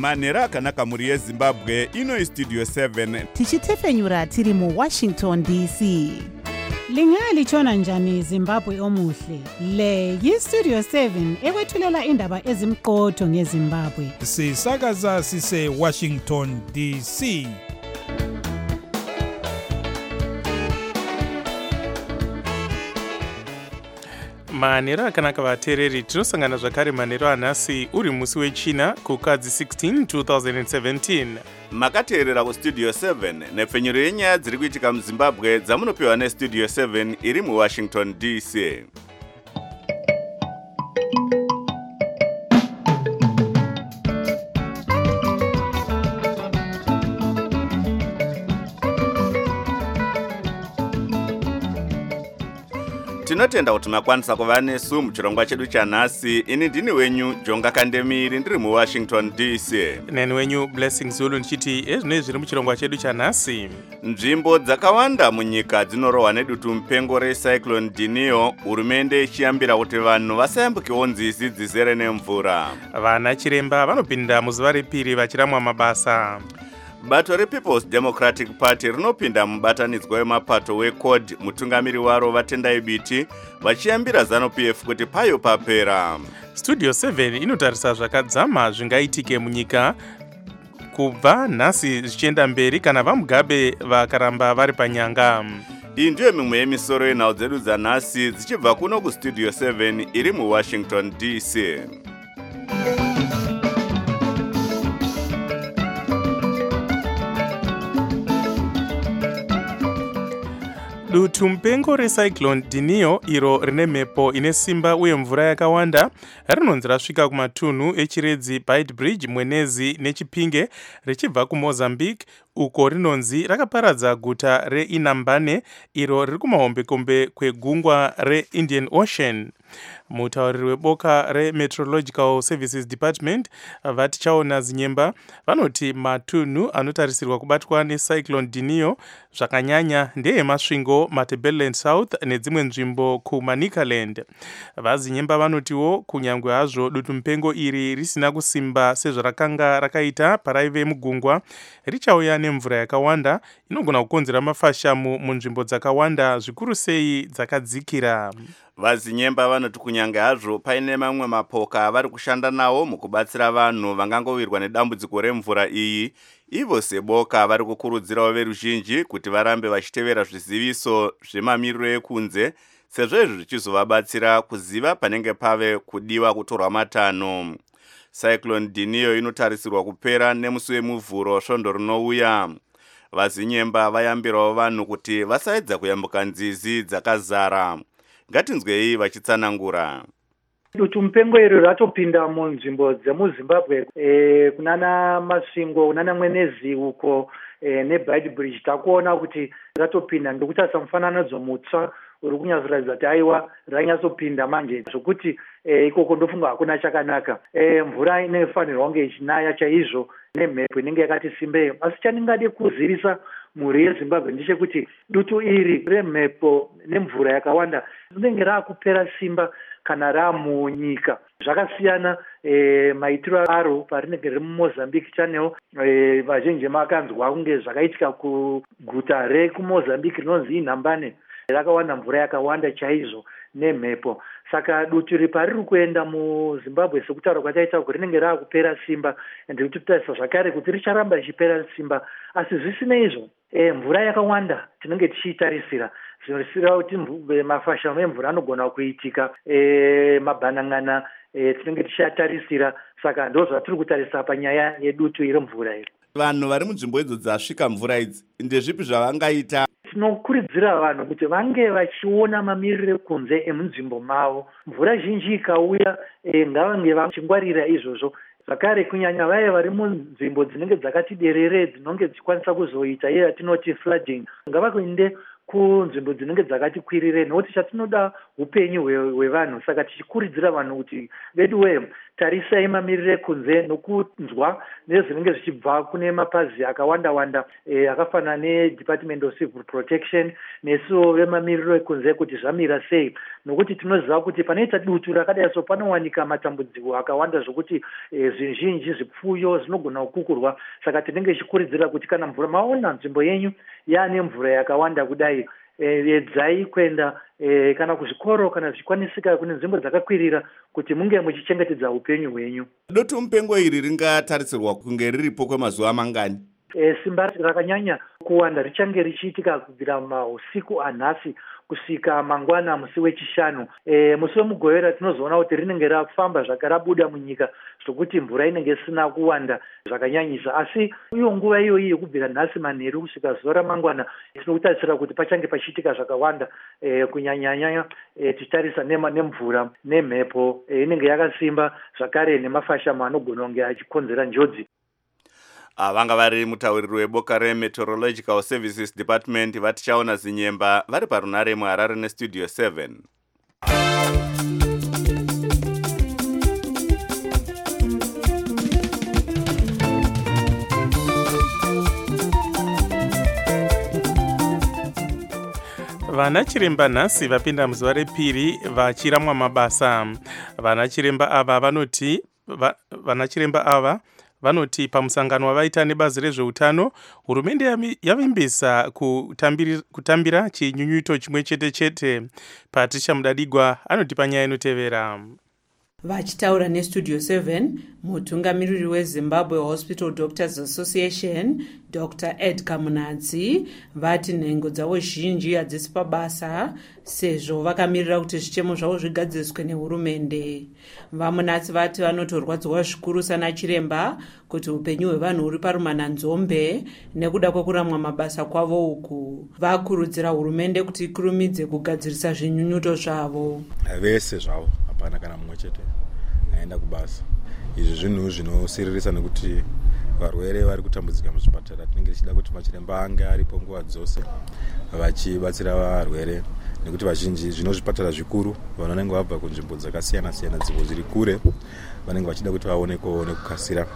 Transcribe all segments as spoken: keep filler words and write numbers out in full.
manhero akanaka mhuri yezimbabwe. Ino istudio seven tichitefenyura tiri muwashington D C. Lingalitshona njani Zimbabwe omuhle? Le yistudio seven ekwethulela indaba ezimqotho ngeZimbabwe. Sisakaza sise Washington D C. Manhero akanaka vateereri, tinosangana zvakare manhero anhasi uri musi wechina kukadzi sixteen two thousand seventeen. Makateerera kustudio seven nepfenyuro yenyaya dziri kuitika muZimbabwe dzamunopiwa nestudio seven iri muWashington D C. Tinotenda kuti makwanisa kuva nesu muchirongwa chedu chanhasi. Ini ndini wenyu Jonga Kandemiri ndiri muWashington D C. Neni wenyu Blessing Zulu ndichiti ezvinoi zviri muchirongwa chedu chanhasi. Nzvimbo dzakawanda munyika dzinorohwa nedutu mupengo recyclone Dinio, hurumende ichiyambira kuti vanhu vasayambukewo nzizi dzizere nemvura. Vana chiremba vanopinda muzuva repiri vachiramwa mabasa. Bato rePeople's Democratic Party rinopinda mubatanidzwa wemapato weCORD, mutungamiri waro Vatendai Biti vachiyambira ZANU-P F kuti payo papera. Studio seven inotarisa zvakadzama zvingaitike munyika kubva nhasi zvichienda mberi kana vaMugabe vakaramba vari panyanga. Iyi ndiyo mimwe yemisoro yenhau dzedu dzanhasi dzichibva kuno kustudio seven iri muWashington D C. Dutu mupengo recyclone Dinio, iro rine mhepo ine simba uye mvura yakawanda, rinonzi rasvika kumatunhu echiredzi Beitbridge, Mwenezi neChipinge richibva kuMozambique, uko rinonzi rakaparadza guta reInhambane iro riri kumahombekombe kwegungwa reIndian Ocean. Mutauriri weboka reMeteorological Services Department Vatichaona Zinyemba vanoti matunhu anotarisirwa kubatwa necyclone Dinio zvakanyanya ndeemasvingo, Matabeleland South nedzimwe nzvimbo kuManicaland. Vazinyemba vanotiwo kunyangwe hazvo dutu mupengo iri risina kusimba sezvarakanga rakaita paraive mugungwa, richauya nemvura yakawanda inogona kukonzera mafashamu munzvimbo dzakawanda, zvikuru sei dzakadzikira. Vazinyemba vanoti kunyange hazvo paine mamwe mapoka avari kushanda nawo mukubatsira vanhu vangangovirwa nedambudziko remvura iyi, ivo seboka vari kukurudzirawo veruzhinji kuti varambe vachitevera zviziviso zvemamiriro ekunze, sezvo izvi zvichizovabatsira kuziva panenge pave kudiwa kutorwa matanho. Cyclone Dinio inotarisirwa kupera nemusi wemuvhuro svondo rinouya. Vazinyemba vayambirawo vanhu kuti vasaedza kuyambuka nzizi dzakazara. Ngatinzwei vachitsanangura. Dutu mupengo iri ratopinda munzvimbo dzemuZimbabwe, e, kunana Masvingo, kunana Mwenezi uko e, neBeitbridge takuona kuti ratopinda, ndokutarisa mufananidzo mutsva uri kunyatsoratidza kuti aiwa ranyatsopinda manje zvokuti e, ikoko ndofunga hakuna chakanaka. E, mvura inofanirwa kunge ichinaya chaizvo nemhepo inenge yakati simbei, asi chandingade kuzivisa mhuri yeZimbabwe ndechekuti dutu iri remhepo nemvura yakawanda rinenge raakupera simba kana ramunyika. Zvakasiyana e, maitiro aro parinenge riri muMozambique channel. E, vazhinji makanzwa kunge zvakaitika kuguta rekuMozambique rinonzi Inhambane, rakawanda mvura yakawanda chaizvo nemhepo. Saka dutu iri pariri kuenda muZimbabwe sekutaura kwataita kuti rinenge raakupera simba, ende kuti tutarisa zvakare kuti richaramba richipera simba, asi zvisinei izvo e, mvura yakawanda tinenge tichiitarisira zvinorisira kuti mafashamu emvura anogona kuitika, e, mabhanang'ana e, tinenge tichiatarisira. Saka ndo zvatiri kutarisa panyaya yedutu iri mvura iri. Vanhu vari munzvimbo idzo dzasvika mvura idzi ndezvipi zvavangaita? Tinokurudzira vanhu kuti vange vachiona mamiriro ekunze emunzvimbo mavo. Mvura zhinji ikauya e, ngavange vachingwarira izvozvo. Zvakare kunyanya vaya vari munzvimbo dzinenge dzakati derere dzinonge dzichikwanisa kuzoita iye yatinoti flooding, ngavakuende kunzvimbo dzinenge dzakati kwirire, nokuti chatinoda upenyu hwevanhu. Saka tichikurudzira vanhu kuti vedu we tarisai mamiriro ekunze nokunzwa nezvinenge zvichibva kune mapazi akawanda wanda e, akafanana neDepartment of Civil Protection nesuwo vemamiriro ekunze kuti zvamira sei, nokuti tinoziva kuti panoita dutu rakadai so panowanika matambudziko akawanda zvokuti e, zvizhinji zvipfuyo zvinogona kukukurwa. Saka tinenge tichikurudzira kuti kana mvura maona nzvimbo yenyu yaane mvura yakawanda kudai, edzai kuenda e, kana kuzvikoro kana zvikwanisika kune nzvimbo dzakakwirira kuti munge muchichengetedza upenyu hwenyu. Dutu mupengo iri ringatarisirwa kunge riripo kwemazuva mangani? E, simba rakanyanya kuwanda richange richiitika kubvira mausiku anhasi kusvika mangwana musi wechishanu. E, musi wemugovera tinozoona kuti rinenge rafamba zvakarabuda munyika zvokuti mvura inenge isina kuwanda zvakanyanyisa, asi iyo nguva iyoyi yekubvira nhasi manheru kusvika zuva ramangwana tinokutarisira kuti pachange pachiitika zvakawanda, e, kunyanyanyanya e, tichitarisa nema nemvura nemhepo e, inenge yakasimba zvakare nemafashamo anogona kunge achikonzera njodzi. Vanga vari mutauriri weboka reMeteorological Services Department vatichaona zinyemba vari parunare muHarare nestudio seven. Vana chiremba nhasi vapinda muzuva repiri vachiramwa mabasa. Vana chiremba ava vanoti va, vana chiremba ava vanoti pamusangano wavaita nebazi rezveutano, hurumende yavimbisa kutambira, kutambira chinyunyuto chimwe chete chete. Patricia Mudadigwa anoti panyaya inotevera. Vachitaura nestudio seven, mutungamiriri weZimbabwe Hospital Doctors Association Doctor Edgar Munadzi vati nhengo dzavo zhinji hadzisi pabasa sezvo vakamirira kuti zvichemo zvavo zvigadziriswe nehurumende. VaMunadzi vati vanotorwadzwa zvikuru sana chiremba kuti upenyu hwevanhu huri parumananzombe nekuda kwekuramwa mabasa kwavo uku. Vakurudzira hurumende kuti ikurumidze kugadzirisa zvinyunyuto zvavo. Vese zvavo hapana kana mumwe chete aenda kubasa. Izvi zvinhu zvinosiririsa nekuti varwere vari kutambudzika muzvipatara. Tinenge tichida kuti machiremba ange aripo nguva dzose vachibatsira varwere, nekuti vazhinji zvino zvipatara zvikuru vanenge vabva kunzvimbo dzakasiyana siyana dzimwe zviri kure vanenge vachida kuti vaonekwewo nekukasira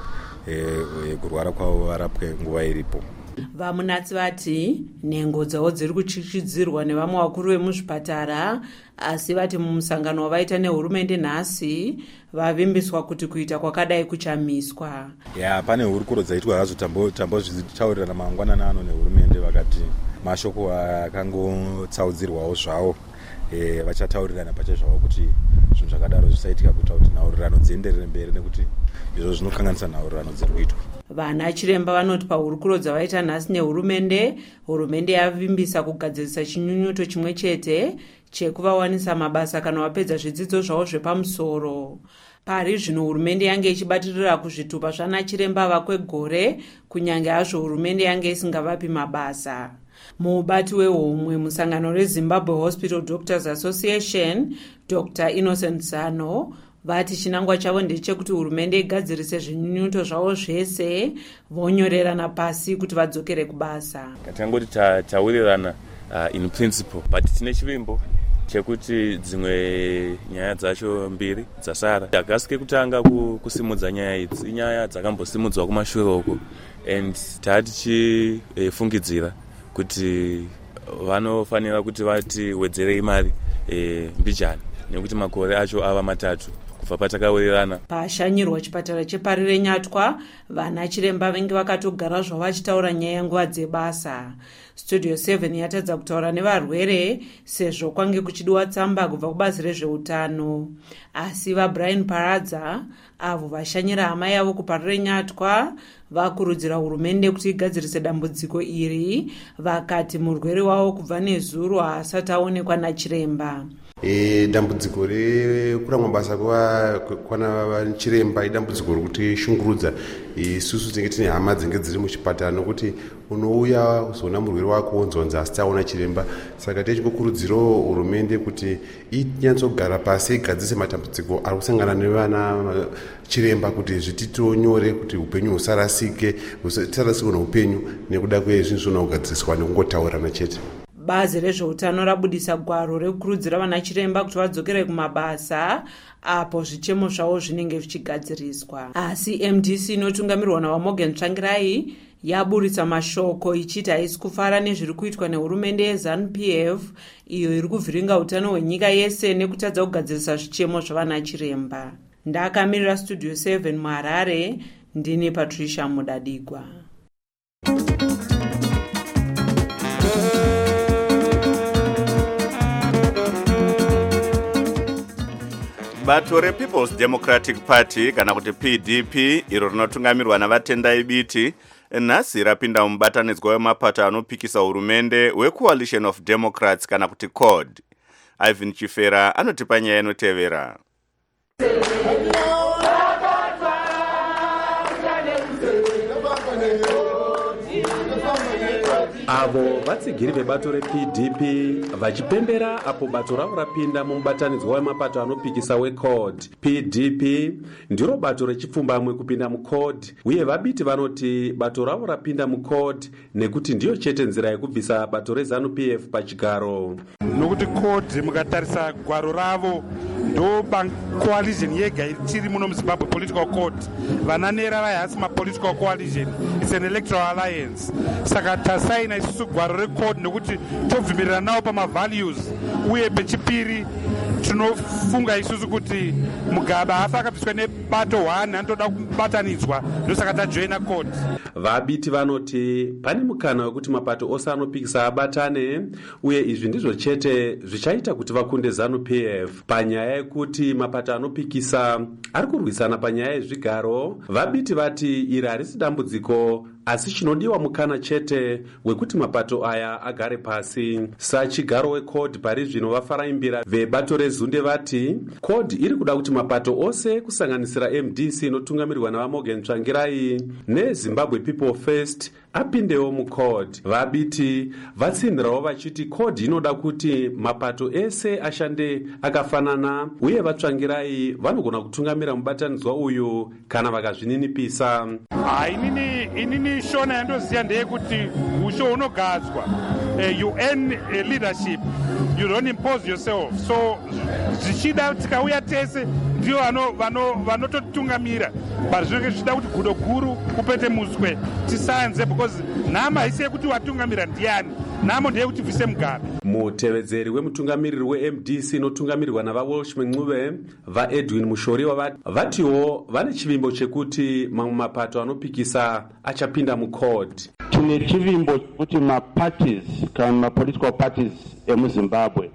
e, kurwara kwavo varapwe nguva iripo. VaMunadzi vati nhengo dzavo dziri kuchichidzirwa nevamwe vakuru vemuzvipatara, asi vati mumusangano wavaita nehurumende nhasi vavimbiswa kuti kuita kwakadai kuchamiswa. Ya, pane hurukuro dzaitwa hadzo tambo tambo zvichitaurirana mangwanana ano nehurumende, vakati mashoko akangotsaudzirwawo zvavo e, vachataurirana pachezvavo kuti zvinhu zvakadaro zvisaitika kuita kuti nhaurirano dzienderere mberi, nekuti izvo zvinokanganisa nhaurirano dziri kuitwa. Vana chiremba vanoti pahurukuro dzavaita nhasi nehurumende, hurumende yavimbisa kugadzirisa chinyunyuto chimwe chete chekuvawanisa mabasa kana vapedza zvidzidzo zvavo zvepamusoro. Pari zvino hurumende yange ichibatirira kuzvitupa zvana chiremba vakwegore, kunyange hazvo hurumende yange isingavapi mabasa. Mubati wehomwe musangano reZimbabwe Hospital Doctors Association Doctor Innocent Zano vati chinangwa chavo ndechekuti hurumende igadzirise zvinyunyuto zvavo zvese vonyorerana pasi kuti vadzokere kubasa. Katangoti taurirana uh, in principle, but tine chivimbo chekuti dzimwe nyaya dzacho mbiri dzasara. Takasike kutanga kusimudza nyaya idzi, inyaya dzakambosimudzwa kumashure uko, and tatichifungidzira kuti vanofanira kuti vati wedzerei mari e, mbijana, nekuti makore acho ava matatu kubva patakawirirana. Pashanyirwa chipatara chepari renyatwa, vana chiremba vengi vakatogara zvavo vachitaura nyaya nguva dzebasa. Studio seven yatadza kutaura nevarwere sezvo kwange kuchidiwa tsamba kubva kubazi rezveutano, asi vaBrian Paradza avo vashanyira hama yavo kupari renyatwa vakurudzira hurumende kuti igadzirise dambudziko iri, vakati murwere wavo kubva nezuro haasati aonekwa nachiremba. E, dambudziko rekuramwa basa kwana chiremba idambudziko rokuti shungurudza. Isusu tinenge tine hama dzinenge dziri muchipatara, nokuti unouya uzoona murwere wako wonzonza asi taona chiremba. Saka tichikukurudzirawo hurumende kuti inyatsogara pasi igadzise matambudziko ari kusangana nevana chiremba kuti zvitito nyore, kuti upenyu husarasike, husarasikwe neupenyu nekuda kwezvinhu zvona kugadziriswa nekungotaurana chete. bazi rezveutano rabudisa gwaro rekukurudzira vana chiremba kuti vadzokere kumabasa apo zvichemo zvavo zvinenge zvichigadziriswa. Asi M D C inotungamirwa naVamorgan Tsvangirai yaburitsa mashoko ichiti haisi kufara nezviri kuitwa nehurumende yeZANU P F iyo iri kuvhiringa utano hwenyika yese nekutadza kugadzirisa zvichemo zvavana chiremba. Ndakamirira Studio seven muHarare, ndini Patricia Mudadigwa. Bato rePeople's Democratic Party kana kuti P D P iro rinotungamirwa navatendai biti nhasi rapinda mubatanidzwa wemapato anopikisa hurumende weCoalition of Democrats kana kuti C O D. Ivan Chifera anotipa nyaya inotevera. Avo vatsigiri vebato reP D P vachipembera apo bato ravo rapinda mumubatanidzwa wemapato anopikisa weC O D. P D P ndiro bato rechipfumbamwe kupinda muC O D uye vabiti vanoti bato ravo rapinda muC O D nekuti ndiyo chete nzira yekubvisa bato reZANU P F pachigaro. Nokuti C O D mukatarisa gwaro ravo ndo coalition yega ichiri muno muZimbabwe political court. Vananera vayasi ma political coalition, it's an electoral alliance. Saka tasaina isusu gwaro reC O D nokuti tobvumirana nawo pama values uye pechipiri tinofunga isusu kuti Mugabe hafa akabviswa nebato one anotoda kubatanidzwa ndosaka tajoina C O D. Vabiti vanoti pane mukana wekuti mapato ose anopikisa abatane uye izvi ndizvo chete zvichaita kuti vakunde ZANU P F. Panyaya yekuti mapato anopikisa ari kurwisana panyaya yezvigaro, vabiti vati iri harisi dambudziko asi chinodiwa mukana chete wekuti mapato aya agare pasi. Sachigaro weC O D pari zvino vafaraimbira vebato rezunde vati C O D iri kuda kuti mapato ose kusanganisira M D C inotungamirirwa naVamorgan Tsvangirai neZimbabwe People First apindewo muC O D. Vabiti vatsinhirawo vachiti C O D inoda kuti mapato ese ashande akafanana uye vaTsvangirai vanogona kutungamira mubatanidzwa uyu kana vakazvininipisa. Ah, inini inini shona yandoziya ndeyekuti usho unogadzwa. Uh, you earn a leadership, you don't impose yourself. So zvichida tikauya tese ndio vano vano vanototungamira but zvinenge zvichida kuti gudo guru kupete muswe tisanze because nhama haisi yekuti watungamira ndiani, nhamo ndeyekuti bvise Mugabe. Mutevedzeri wemutungamiriri weM D C inotungamirirwa navaWalshman Ncube vaEdwin Mushori vatiwo vane chivimbo chekuti mamwe mapato anopikisa achapinda muC O D. Tine chivimbo chekuti maparties kana mapolitical parties emuZimbabwe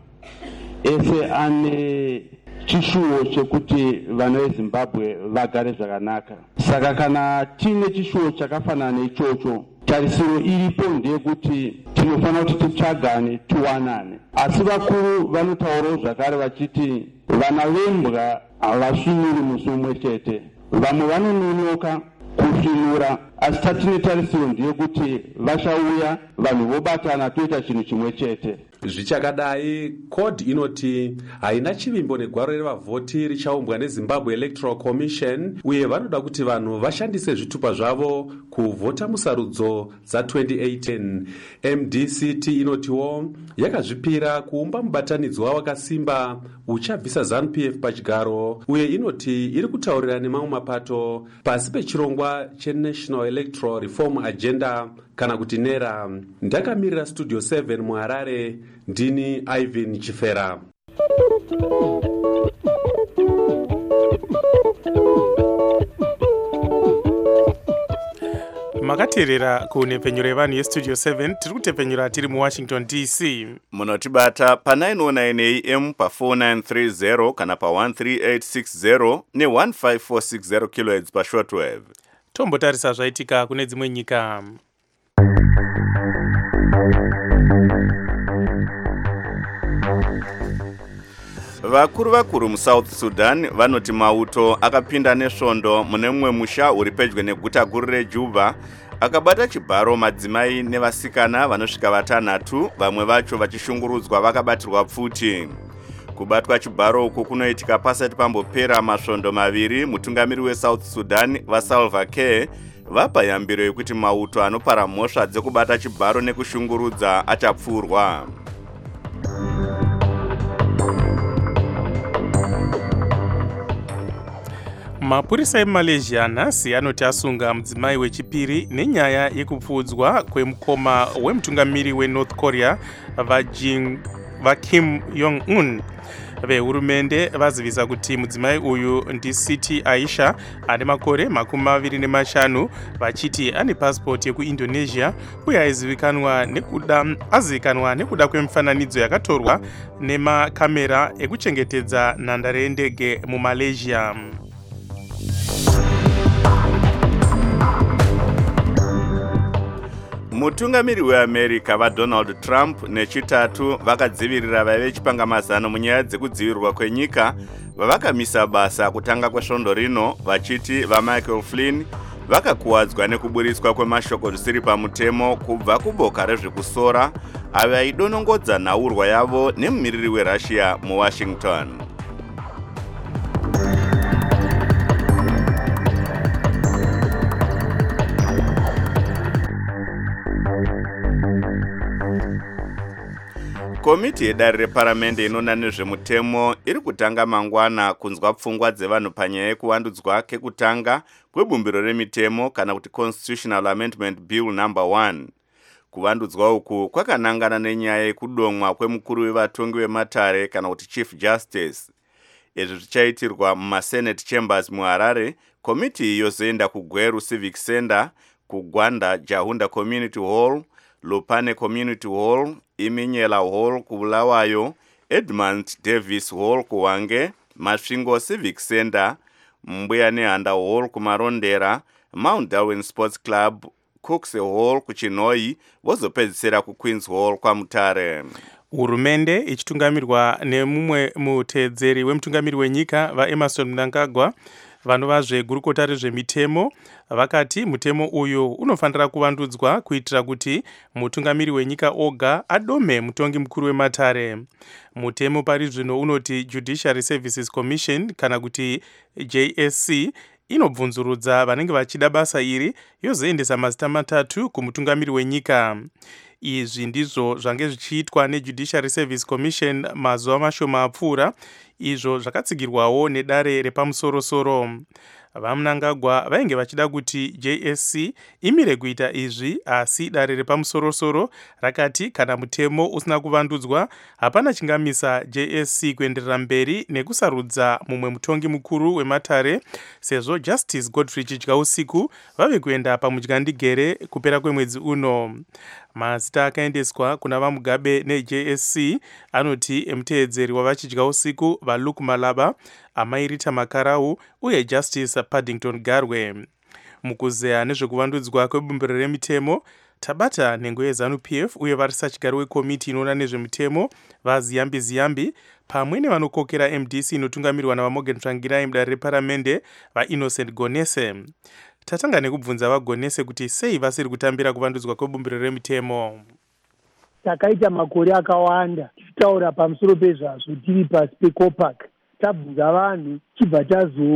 ese ane chishuwo chekuti vana veZimbabwe vagare zvakanaka. Saka kana tine chishuwo chakafanana neichocho, tarisiro iripo ndeyekuti tinofanira kuti titsvagane tiwanane. Asi vakuru vanotaurawo zvakare vachiti vana vembwa havasvinuri musi umwe chete, vamwe vanononoka kusvinura, asi tatine tarisiro ndeyekuti vachauya vanhu vobatana toita chinhu chimwe chete. Zvichakadai, C O D inoti haina chivimbo negwaro revavhoti richaumbwa neZimbabwe Electoral Commission uye vanoda kuti vanhu vashandise zvitupa zvavo kuvhota musarudzo dza twenty eighteen. M D C T inotiwo yakazvipira kuumba mubatanidzwa wakasimba uchabvisa ZANU P F pachigaro uye inoti iri kutaurira nemamwe mapato pasi pechirongwa cheNational Electoral Reform Agenda kana kuti NERA. Ndakamirira Studio seven muHarare, ndini Ivan Chifera. Makateerera kunhepfenyuro yevanhu yeStudio seven, tiri kutepenyura tiri muWashington D C. Munotibata pa nine oh nine A M pa four nine three zero kana pa one three eight six zero ne one five four six zero kilohertz pa shortwave. Tombotarisa zvaitika kune dzimwe nyika. Vakuru vakuru muSouth Sudan vanoti mauto akapinda nesvondo mune mumwe musha uri pedyo neguta guru reJuba akabata chibharo madzimai nevasikana vanosvika vatanhatu, vamwe vacho vachishungurudzwa vakabatirwa pfuti. Kubatwa chibharo uku kunoitika pasati pambopera masvondo maviri mutungamiri weSouth Sudan vaSalva Kiir vapa yambiro yekuti mauto anopara mhosva dzekubata chibharo nekushungurudza achapfurwa. Mapurisa eMalaysia nhasi anoti asunga mudzimai wechipiri nenyaya yekupfudzwa kwemukoma wemutungamiri weNorth Korea vaKim Jong-un. Vehurumende vazivisa kuti mudzimai uyu ndiSiti Aisha ane makore makumi maviri nemashanu, vachiti ane pasipoti yekuIndonesia uye aizivikanwa nekuda azivikanwa nekuda kwemifananidzo yakatorwa nemakamera ekuchengetedza nhandare yendege muMalaysia. Mutungamiri weAmerica vaDonald Trump nechitatu vakadzivirira vaive chipangamazano munyaya dzekudzivirirwa kwenyika vavakamisa basa kutanga kwesvondo rino, vachiti vaMichael Flynn vakakuwadzwa nekuburiswa kwemashoko zvisiri pamutemo kubva kuboka rezvekusora avo aidonongodza nhaurwa yavo nemumiriri weRussia muWashington. Komiti yedare reparamende inona nezvemutemo iri kutanga mangwana kunzwa pfungwa dzevanhu panyaya yekuvandudzwa kekutanga kwebumbiro remitemo kana kuti Constitutional Amendment Bill number one. Kuvandudzwa uku kwakanangana nenyaya yekudomwa kwemukuru wevatongi vematare kana kuti Chief Justice. Izvi zvichaitirwa mumaSenate Chambers muHarare. Komiti yozoenda kuGweru Civic Center, kuGwanda Jahunda Community Hall, Lupane Community Hall, Iminyela Hall kuBulawayo, Edmund Davis Hall kuWange, Masvingo Civic Center, Mbuya Nehanda Hall kuMarondera, Mount Darwin Sports Club, Cookse Hall kuChinoi, vozopedzisira kuQueens Hall kwaMutare. Hurumende ichitungamirwa nemumwe mutedzeri wemutungamiri wenyika vaEmerson Mnangagwa vanova zvegurukota rezvemitemo vakati mutemo uyu unofanira kuvandudzwa kuitira kuti mutungamiri wenyika oga adome mutongi mukuru wematare. Mutemo pari zvino unoti Judiciary Services Commission kana kuti J S C inobvunzurudza vanenge vachida basa iri yozoendesa mazita matatu kumutungamiri wenyika. Izvi ndizvo zvange zvichiitwa neJudiciary Service Commission mazuva mashoma apfuura, izvo zvakatsigirwawo nedare repamusoro-soro. VaMnangagwa vainge vachida kuti J S C imire kuita izvi, asi dare repamusoro-soro rakati kana mutemo usina kuvandudzwa hapana chingamisa J S C kuenderera mberi nekusarudza mumwe mutongi mukuru wematare, sezvo Justice Godfrey Chityausiku vave kuenda pamudyandigere kupera kwemwedzi uno. Mazita akaendeswa kuna vaMugabe neJ S C anoti emutedzeri wavaChityausiku vaLuke Malaba, Amairita Makarau uye Justice Paddington Garwe. Mukuzeya nezvekuvandudzwa kwebumbiro remitemo tabata nhengo yeZanu P F uye varisachigari wekomiti inoona nezvemutemo vaZiyambi Ziyambi pamwe nevanokokera M D C inotungamirwa navaMorgan Tsvangirai mudare reparamende vaInnocent Gonese. Tatanga nekubvunza vaGonese kuti sei vasiri kutambira kuvandudzwa kwebumbiro remitemo. Takaita makore akawanda tichitaura pamusoro pezvazvo tiri pasi peCopac, tabvunza vanhu chibva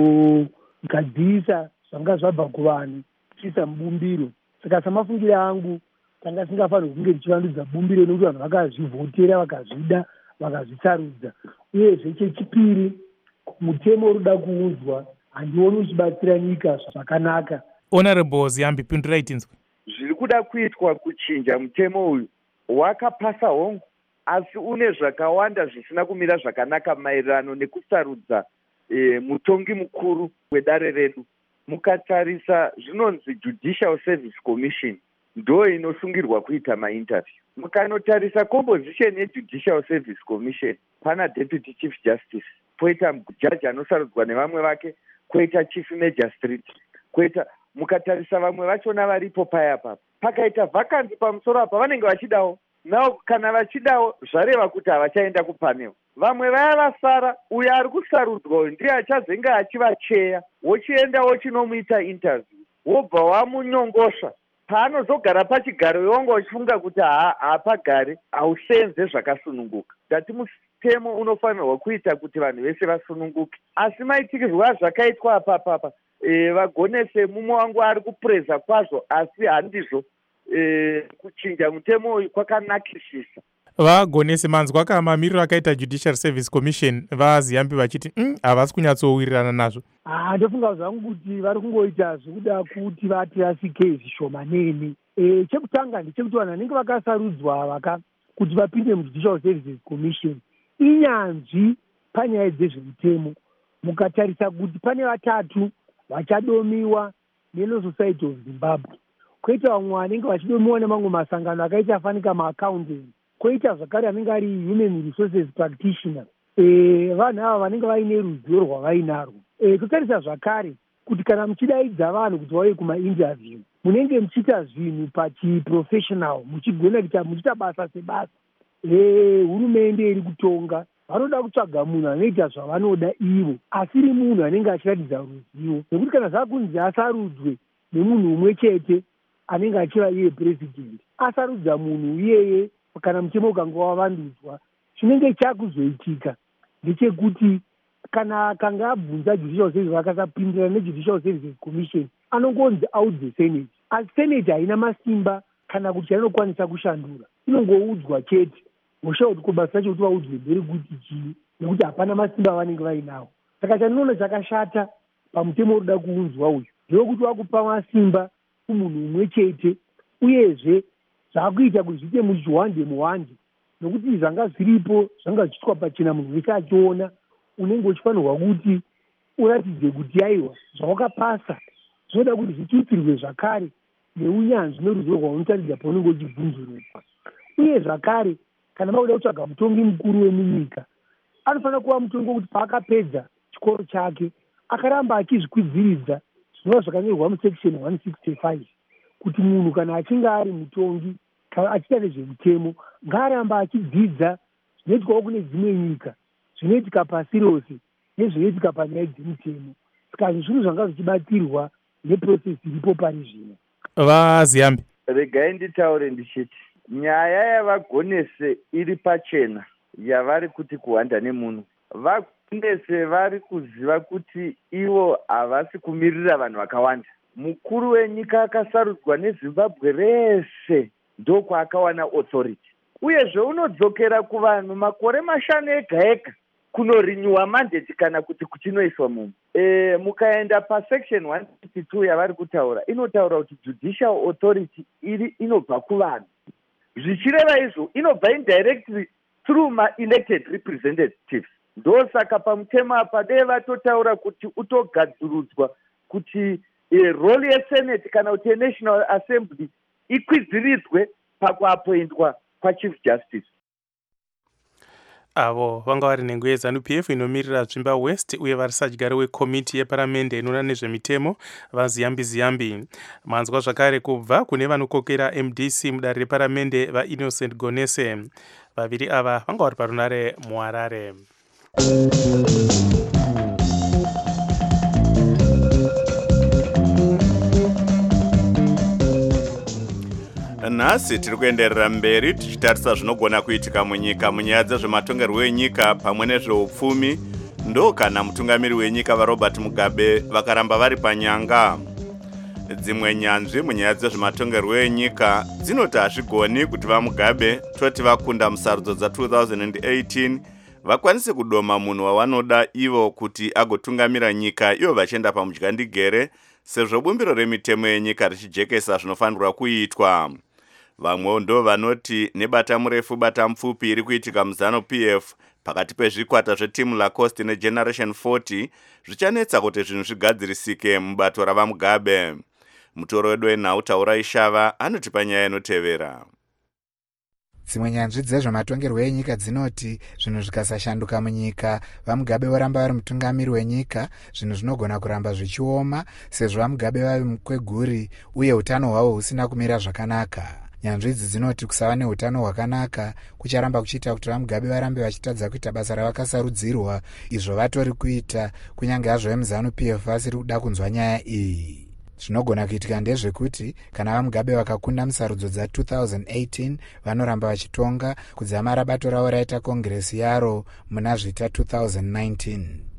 tazogadzirisa zvanga zvabva kuvanhu tichiisa mubumbiro. Saka samafungire angu tanga singafanirwi kunge tichivandudza bumbiro nekuti vanhu vakazvivhotera, vakazvida, vakazvitsarudza. Uyezve chechipiri, mutemo uri kuda kuunzwa handioni uchibatsira nyika zvakanaka. Honorable Ziyambi, pindurai tinzwe. Zviri kuda kuitwa kuchinja mutemo uyu wakapasa hongu, asi une zvakawanda zvisina kumira zvakanaka maererano nekusarudza e, mutongi mukuru wedare redu. Mukatarisa zvinonzi Judicial Service Commission ndo inosungirwa kuita mainterview. Mukanotarisa composition yeJudicial Service Commission, pana Deputy Chief Justice, poita jaji anosarudzwa nevamwe vake, koita Chief Magistrate, koita mukatarisa vamwe vachona varipo paya papa. Pakaita vakanzi pamusoro apa vanenge vachidawo. Nao kana vachidawo zvareva kuti havachaenda kupanel. Vamwe vaya vasara, uyo ari kusarudzwa ndiye achazenga achivacheya, wochienda wochinomuita interview, wobva wamunyongosha. Paanozogara pachigaro yongo uchifunga kuti haapagare, hausenze zvakasununguka. Ndati mutemo unofanirwa kuita kuti vanhu vese vasununguke. Asi maitikirwa zvakaitwa apapapa e, vagonese mumwe wangu ari kupureza kwazvo, asi handizvo e, kuchinja mutemo uyu kwakanakisisa. Vagonese manzwa kamamiriro akaita Judicial Service Commission vaziyambi vachiti havasi mm, kunyatsowirirana nazvo. Ah, ndofunga zvangu kuti vari kungoita zvekuda kuti vatirasike zvishomanene. E, chekutanga ndechekuti vanhu vanenge vakasarudzwa vaka kuti vapinde muJudicial Services Commission inyanzvi panyaya dzezvemitemo. Mukatarisa kuti pane vatatu vachadomiwa neLaw Society of Zimbabwe, koita vamwe vanenge vachidomiwa nemamwe masangano akaita fanika maaccountant, koita zvakare anenge ari human resources practitioner. E, vanhu ava vanenge vaine ruzivo rwavainarwo. E, totarisa zvakare kuti kana muchidaidza vanhu kuti vauye kumainterview munenge muchiita zvinhu pachiprofessional, muchigona kuita muchiita basa sebasa. E, hurumende iri kutonga vanoda kutsvaga munhu anoita zvavanoda ivo, asiri munhu anenge achiratidza ruzivo, nekuti kana zvakunzi asarudzwe nemunhu umwe chete anenge achiva iye president, asarudza munhu iyeye kana mutemo ukanga wavandudzwa, chinenge chakuzoitika ndechekuti kana kanga abvunza Judicial Services vakasapindira neJudicial Services Commission anongonzi audze Senate, asi Senate haina masimba kana kuti anokwanisa kushandura, inongoudzwa chete moshauri kuti basa racho kuti vaudzwe mberi kuti chii, nekuti hapana masimba avanenge vainawo. Saka chandinoona chakashata pamutemo unoda kuunzwa uyu ndekuti wakupa masimba kumunhu umwe chete, uyezve zvakuita kuti zviite muchihwande muhwande, nokuti zvanga zviripo zvanga zvichitwa pachena, munhu wese achiona unenge uchifanirwa kuti uratidze kuti aiwa zvawakapasa zvinoda kuti zvichiitirwe zvakare neunyanzvi neruzivo rwaunotaridza paunenge uchibvunzurwa. Uye zvakare kana vakuda kutsvaga mutongi mukuru wemunyika anofanira kuva mutongi wekuti paakapedza chikoro chake akaramba achizvikwidziridza zvinova zvakanyorwa musection one sixty-five kuti munhu kana achinge ari mutongi kana achiita nezvemutemo ngaaramba achidzidza zvinoitwawo kune dzimwe nyika, zvinoitika pasi rose nezvinoitika panyaya dzemutemo. Saka zvinhu zvanga zvichibatirwa neprocess iripo pari zvino. Vaziyambi, regai nditaure ndichiti nyaya yavagonese iri pachena yavari kuti kuhwanda nemunhu. Vagonese vari kuziva kuti ivo havasi kumirira vanhu vakawanda. Mukuru wenyika akasarudzwa neZimbabwe rese ndokwaakawana authority, uyezve unodzokera kuvanhu makore mashanu ega ega kunorinyuwa mandate kana kuti kuchinoiswa munhu. E, mukaenda pasection one sixty-two yavari kutaura inotaura kuti judicial authority iri inobva kuvanhu. Zvichireva izvo inobva indirectly through ma-elected representatives. Ndosaka pamutemo apa dei vatotaura kuti utogadzirudzwa kuti e, role yesenate kana kuti yenational assembly ikwidziridzwe pakuapointwa kwachief justice. Avo vanga vari nhengo yeZANU-P F inomirira Zvimba West uye vari sadyari wekomiti yeparamende inoona nezvemitemo vaZiyambi Ziyambi. Manzwa zvakare kubva kune vanokokera M D C mudare reparamende vaInnocent Gonese. Vaviri ava vanga vari parunare muHarare. Nhasi tiri kuenderera mberi tichitarisa zvinogona kuitika munyika munyaya dzezvematongerwo enyika pamwe nezveupfumi, ndo kana mutungamiri wenyika vaRobert Mugabe vakaramba vari panyanga. Dzimwe nyanzvi munyaya dzezvematongerwo enyika dzinoti hazvigoni kuti vaMugabe toti vakunda musarudzo dza two thousand eighteen vakwanise kudoma munhu wavanoda ivo kuti agotungamira nyika ivo vachienda pamudyandigere, sezvo bumbiro remitemo yenyika richijekesa zvinofanirwa kuitwa. Vamwe ndo vanoti nebata murefu bata mupfupi iri kuitika muZANU-P F pakati pezvikwata zvetimu Lacoste neGeneration forty zvichanetsa kuti zvinhu zvigadzirisike mubato ravaMugabe. Mutoro wedu wenhau Taurai Shava anoti panyaya inotevera. Dzimwe nyanzvi dzezvematongerwo enyika dzinoti zvinhu zvikasashanduka munyika vaMugabe voramba vari mutungamiri wenyika, zvinhu zvinogona kuramba zvichioma sezvo vaMugabe vari mukweguri uye utano hwavo husina kumira zvakanaka. Nyanzvi idzi dzinoti kusava neutano hwakanaka kucharamba kuchiita kuti vaMugabe varambe vachitadza kuita basa ravakasarudzirwa, izvo vatori kuita kunyange hazvo vemuZANU-P F vasiri kuda kunzwa nyaya iyi. Zvinogona kuitika ndezvekuti kana vaMugabe vakakunda musarudzo dza two thousand eighteen vanoramba vachitonga kudzamara bato ravo raita kongresi yaro muna zvita two thousand nineteen.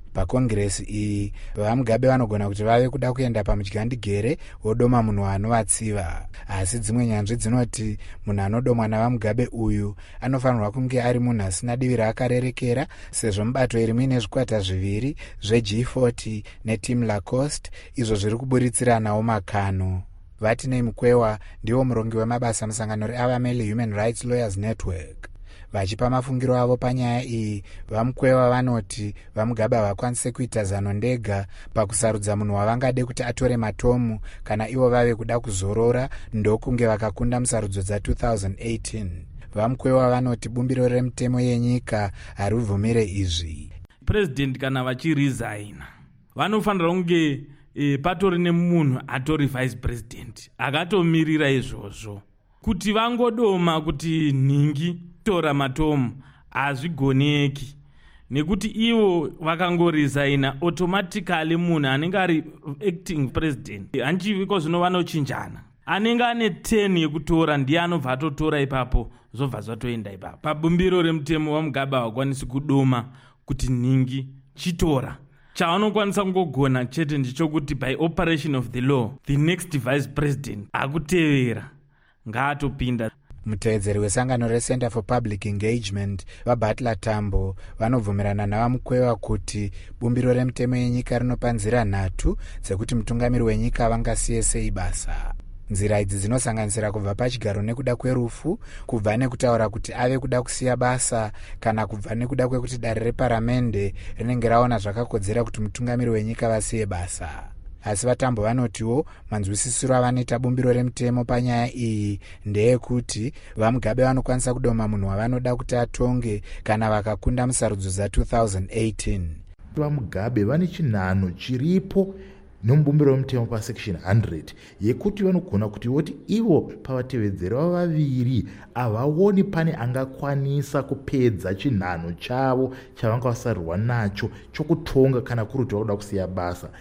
pakongiresi iyi vamugabe vanogona kuti vave kuda kuenda pamudyandigere vodoma munhu anovatsiva. Asi dzimwe nyanzvi dzinoti munhu anodomwa navamugabe uyu anofanirwa kunge ari munhu asina divi raakarerekera, sezvo mubato iri muine zvikwata zviviri zveG forty neTeam Lacoste izvo zviri kuburitsiranawo makano. Vatinei Mukwewa ndiwo murongi wemabasa musangano reAvameli Human Rights Lawyers Network. Vachipa mafungiro avo panyaya iyi, vaMukwewa vanoti vamugabe havakwanise kuita zano ndega pakusarudza munhu wavangade kuti atore matomu kana ivo vave kuda kuzorora ndokunge vakakunda musarudzo dza two thousand eighteen. Vamukwewa vanoti bumbiro remutemo yenyika harivhumire izvi. President kana vachiresigna vanofanira kunge e, patori nemunhu atori vice president akatomirira izvozvo. Kuti vangodoma kuti nhingi tora matomu hazvigoneki, nekuti ivo vakangoresigna automatically munhu anenge ari acting president hanchiviko zvino vanochinjana. Anenge ane ten yekutora ndiye anobva atotora ipapo zvobva zvatoenda ipapo. Pabumbiro remutemo vamugabe havakwanisi kudoma kuti nhingi chitora. Chavanokwanisa kungogona chete ndichokuti by operation of the law the next vice president akutevera ngaatopinda. Mutevedzeri wesangano reCenter for Public Engagement vaButler Tambo vanobvumirana navamukwewa kuti bumbiro remutemo yenyika rinopa nzira nhatu dzekuti mutungamiri wenyika vangasiye sei basa. Nzira idzi dzinosanganisira kubva pachigaro nekuda kwerufu, kubva nekutaura kuti ave kuda kusiya basa, kana kubva nekuda kwekuti dare reparamende rinenge raona zvakakodzera kuti mutungamiri wenyika vasiye basa. Asi vatambo vanotiwo manzwisisiro avanoita bumbiro remutemo panyaya iyi ndeyekuti vamugabe vanokwanisa kudoma munhu wavanoda kuti atonge kana vakakunda musarudzo dza two thousand eighteen. Vamugabe vane chinhano chiripo nomubumbiro wemutemo pasection one hundred yekuti vanogona kuti voti ivo pavatevedzeri vavo vaviri havaoni pane angakwanisa kupedza chinhano chavo chavanga vasarirwa nacho chokutonga kana kuruti vakuda kusiya basa.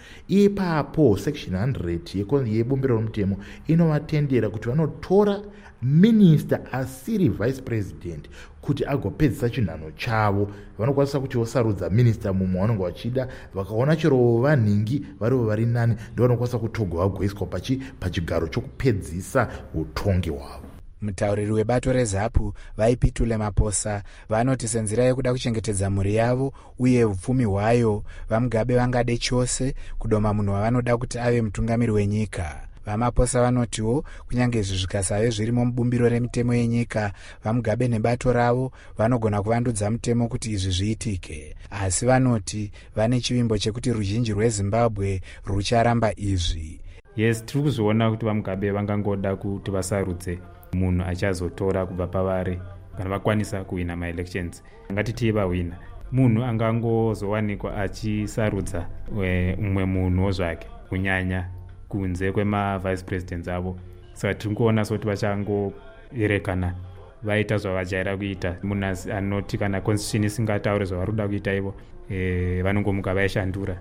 Ipapo section one hundred yebumbiro remutemo inovatendera kuti vanotora minista asiri vice president kuti agopedzisa chinhano chavo. Vanokwanisa kuti vosarudza minista mumwe vanonge vachida, vakaona chero vanhingi varivo vari nani ndovanokwanisa kutogwa vagoiswa pachigaro chokupedzisa utongi hwavo. Mutauriri webato reZAPU vaipitule Maposa vanoti senzira yekuda kuchengetedza mhuri yavo uye upfumi hwayo vamugabe vangade chose kudoma munhu wavanoda kuti ave mutungamiri wenyika. Vamaposa vanotiwo kunyange izvi zvikasave zvirimo mubumbiro remutemo yenyika, vamugabe nebato ravo vanogona kuvandudza mutemo kuti izvi zviitike. Asi vanoti vane chivimbo chekuti ruzhinji rweZimbabwe rucharamba izvi. Yes, tiri kuzviona kuti vamugabe vangangoda kuti vasarudze munhu achazotora kubva pavari kana vakwanisa kuwina maelections. Ngatiti vahwina, munhu angangozowanikwa achisarudza umwe munhu zvake kunyanya kunze kwema-vice presidents avo. Saka tiri kuona soti vachangoerekana vaita zvavajaira kuita. Munhu anoti kana constitution isingataure zvavarikuda kuita ivo e, vanongomuka vaishandura.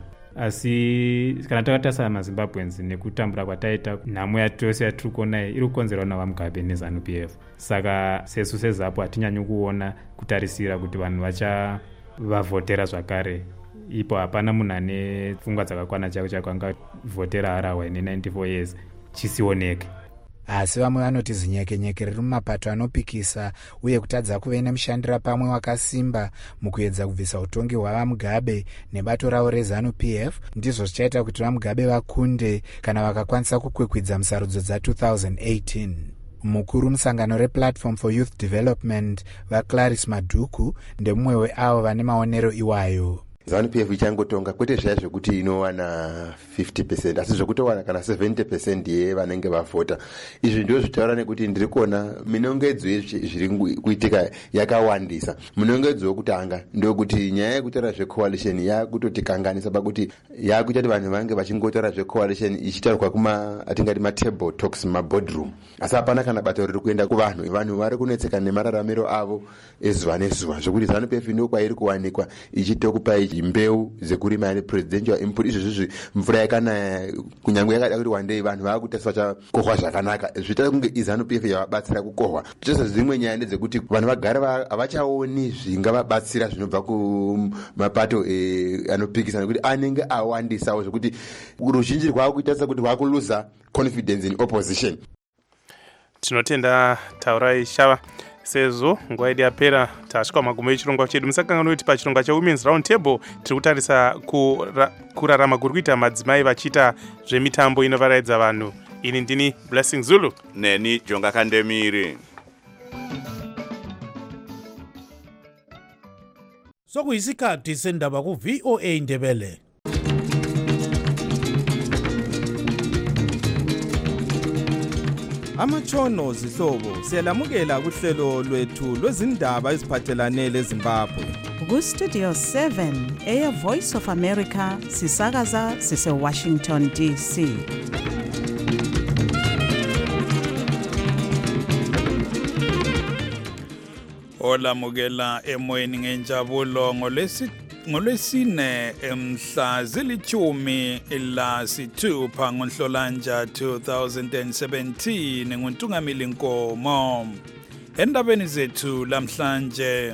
Asi kana takatarisa maZimbabweans nekutambura kwataita, nhamo yatose yatiri kuona iri kukonzerwa navamugabe neZANU-P F. Saka sesu seZAPU hatinyanyi kuona kutarisira kuti vanhu vachavavhotera zvakare. Ipo hapana munhu ane pfungwa dzakakwana chako chako angavhotera harawa ine ninety-four years chisioneke. Asi vamwe vanoti zinyekenyeke riri mumapato anopikisa uye kutadza kuve nemushandira pamwe wakasimba mukuedza kubvisa utongi hwavamugabe nebato ravo reZANU-P F ndizvo zvichaita kuti vamugabe vakunde kana vakakwanisa kukwikwidza musarudzo dza two thousand eighteen. Mukuru musangano rePlatform for Youth Development vaClarice Madhuku ndemumwe weavo vane maonero iwayo. ZANU-P F ichangotonga kwete zvaya zvekuti inowana fifty percent asi zvekutowana kana seventy percent yevanenge vavhota. Izvi ndizvo zvitaura nekuti ndiri kuona minongedzo zviri kuitika yakawandisa. Minongedzo wekutanga ndokuti nyaya yekutaura zvecoalition yakutotikanganisa pakuti yakuita kuti vanhu vange vachingotaura zvecoalition ichitaurwa kuma atingati matable talks maboardroom. Asi hapana kana bato riri kuenda kuvanhu. Vanhu vari kunetseka nemararamiro avo ezuva nezuva zvokuti ZANU-P F ndokwairi kuwanikwa ichitokupai input mbeu zekurima ne presidential input izvozvo mvura yakanaya kunyange yakada kuti wandei vanhu vakutaswa chakohwa zvakanaka zvitaura kunge iZANU-P F yavabatsira kukohwa chose zvimwe nyaya ndedzekuti vanhu vagara havachaoni zvingavabatsira zvinobva kumapato anopikisa nekuti anenge awandisawo zvekuti ruzhinji rwakuita kuti rwakuluza confidence in opposition. Tinotenda Taurai Shava sezvo nguva yedu yapera tasvika magumo echirongwa chedu. Musakanganwa kuti pachirongwa cheWomen's Round Table tiri kutarisa kura, kurarama kuri kuita madzimai vachiita zvemitambo inovaraidza vanhu. Ini ndini Blessing Zulu neni Jonga Kandemiri. Sokuyisikhathi sendaba ku V O A Ndebele. Amachono zihlobo siyalamukela kuhlelo lwethu lwezindaba eziphathelane leZimbabwe. Ku Studio seven Air Voice of America sisakaza sise Washington D C. Olamukela emoyeni ngenjabulo ngolesi ngolwesine emhla zilithumi lasithupha ngoNhlolanja two thousand seventeen nguNtungamili Nkomo. Endabeni zethu lamhlanje,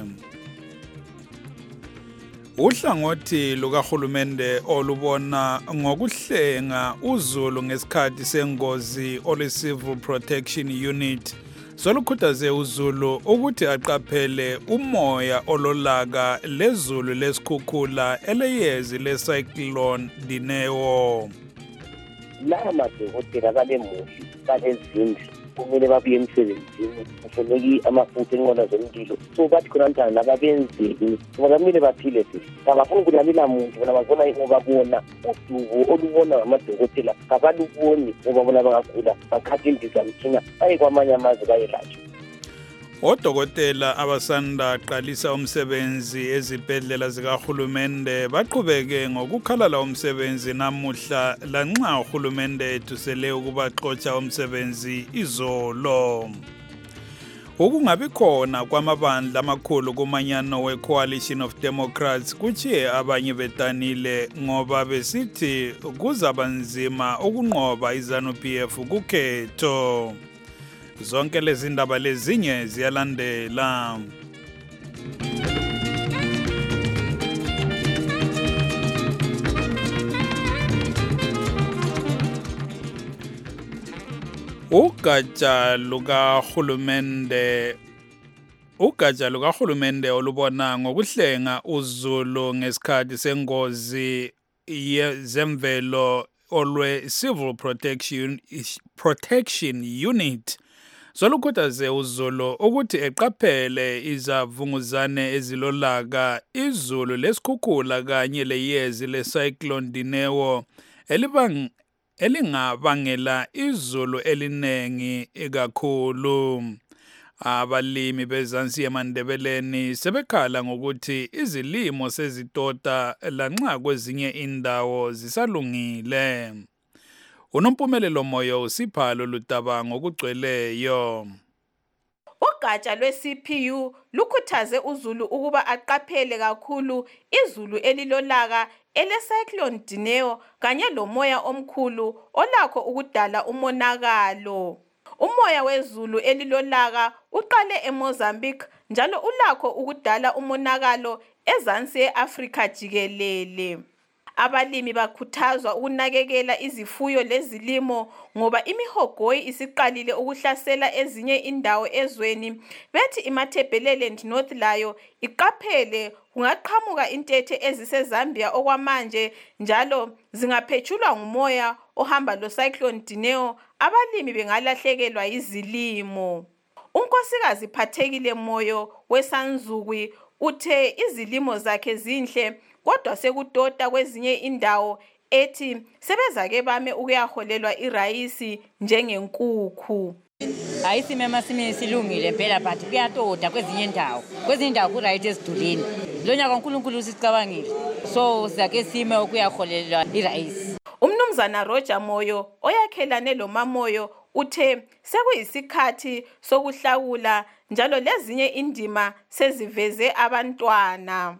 uhlangothi lukahulumende olubona ngokuhlenga uZulu ngesikhathi sengozi ole Civil Protection Unit solukhuthaze uZulu ukuthi aqaphele umoya ololaka lezulu lesikhukhula eleyezi lecyclone Dineo. La madokotela balemuhle balezindlu kumele babuye emsebenzini kufuneki amafutha enqola zomlilo so bathi khona njani lababenzeli ngoba kumele baphile sisi abafuni ukulamela muntu bona bazona ngoba bona udubo olubona ngamadokotela abaluboni ngoba bona bangagula bakhathe indizamthina baye kwamanye amazwe bayelatshwa. Odokotela abasanda qalisa umsebenzi ezibhedlela zikahulumende baqhubeke ngokukhalala umsebenzi namuhla lanxa uhulumende ethusele ukubaxotsha umsebenzi izolo. Ukungabi khona kwamabandla amakhulu kumanyano we-Coalition of Democrats kuchiye abanye betanile ngoba besithi kuzaba nzima ukunqoba iZANU-P F kukhetho. Zonke lezi ndaba lezinye ziyalandela. Ugatsha lukahulumende Ugatsha lukahulumende olubona ngokuhlenga uZulu ngesikhathi sengozi yezemvelo olwe Civil Protection Protection Unit solukhuthaze uZulu ukuthi eqaphele izavunguzane ezilolaka izulu lesikhukhula kanye leyezi lecyclone Dineo elibang elingabangela izulu elinengi kakhulu. Abalimi bezansi yamandebeleni sebekhala ngokuthi izilimo sezitota lanxa kwezinye indawo zisalungile. Unompumelelo moyo usiphalo ludaba ngokugcweleyo. Ugatsha lwe-C P U lukhuthaze uZulu ukuba aqaphele kakhulu izulu elilolaka ele-cyclone Dineo kanye lomoya omkhulu olakho ukudala umonakalo. Umoya wezulu elilolaka uqale eMozambique njalo ulakho ukudala umonakalo ezansi eAfrika jikelele. Abalimi bakhuthazwa ukunakekela izifuyo lezilimo ngoba imihogoyi isiqalile ukuhlasela ezinye indawo ezweni. Bethi iMatabeleland North layo iqaphele kungaqhamuka intethe eziseZambia okwamanje njalo zingaphetshulwa ngumoya ohamba lo cyclone Dineo abalimi bengalahlekelwa izilimo. Unkosikazi Phathekile Moyo weSanzukwi uthe izilimo zakhe zinhle kodwa sekutota kwezinye indawo ethi sebezake bame ukuyaholelwa irayisi njengenkukhu. Ayisime emasimini silungile phela but kuyatota kwezinye indawo. Kwezinye indawo ku right esidulini. Lo nyaka uNkulunkulu usicabangile. So sake sime ukuyaholelwa irayisi. Umnumzana Roger Moyo oyakhelane lo Mamoyo uthe sekuyisikhathi sokuhlakula njalo lezinye indima seziveze abantwana.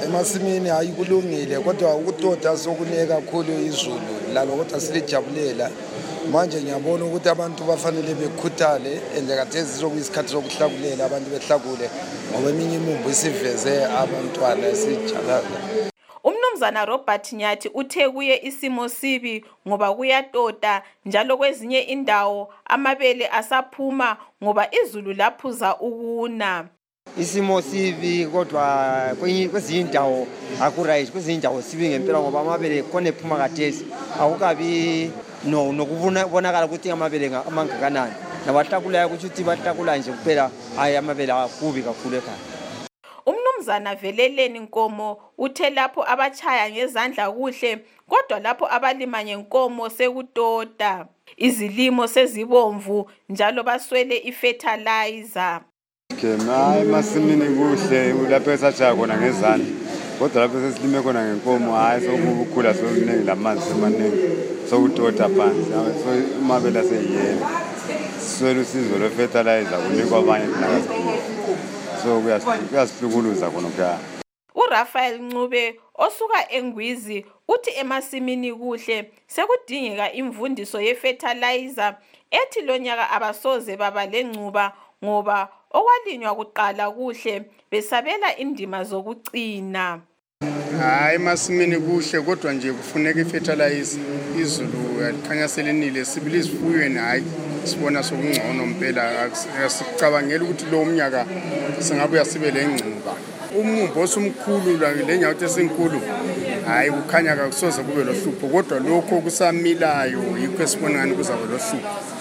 emasimini hayi kulungile kodwa ukutoda sokuneke kakhulu izulu lalo kodwa silijabulela manje ngiyabona ukuthi abantu bafanele bekhuthale ende kathesi sokuyisikhathi sokuhlakulela abantu behlakule ngoba eminye imumbu isiveze abantwana esijalala. Umnumzana Robert Nyathi uthe kuye isimo sibi ngoba kuyatota njalo kwezinye indawo amabele asaphuma ngoba izulu laphuza ukuna. Isimo sibi kodwa kwezinye indawo akuright, kwezinye indawo sibi ngempela ngoba amabele khona ephuma kathesi akukabi no nokubonakala ukuthi amabele amangakanani nabahlakulayo ukuthi bahlakula nje kuphela hayi amabele akubi kakhulu ekhaya. Umnumzana Veleleni Nkomo uthe lapho abachaya ngezandla kuhle kodwa lapho abalima ngenkomo sekutota, izilimo sezibomvu njalo baswele ifertilizer. Kema emasimini kuhle lapho esachaya khona ngezandla kodwa lapho sesilime khona ngenkomo hayi sokubukhula sokuningi lamanzi semaningi sokutota phansi so amabele aseyiyena swele usizo lwefertilizer kunikwa abanye kunakasiphila so kuyasihlukuluza khona kuya. uRafael Ncube osuka eNgwizi uthi emasimini kuhle sekudingeka imvundiso yefertilizer ethi lonyaka abasoze baba lencuba ngoba okwalinywa kuqala kuhle besabela indima zokucina. Hayi emasimini kuhle kodwa nje kufuneka ifertilizer izulu likhanya selinile sibili isifuyweni hayi sibona sokungcono impela asicabangela ukuthi lo umnyaka singabuya sibe lengcuba. Umumbo osumkhulu la lenyawuthi esinkulu hayi kukhanya akusoze kube lohlupho kodwa lokho kusamilayo yikho esibona ngani kuzaba lohlupho.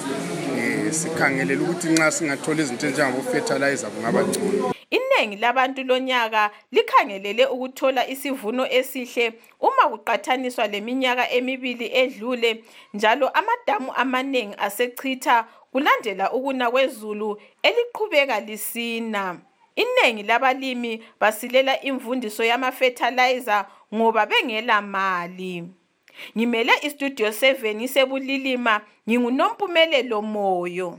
Eh sikhangelela ukuthi nxa singathola izinto njengabo fertilizer kungaba ngcono. Iningi labantu lonyaka likhangelele ukuthola isivuno esihle uma kuqathaniswa leminyaka emibili edlule njalo amadamu amaningi asechitha kulandela ukuna kwezulu eliqhubeka lisina. Iningi labalimi basilela imvundiso yama-fertilizer ngoba bengela mali. Ngimele istudio seven isebulilima nginguNompumelelo Moyo.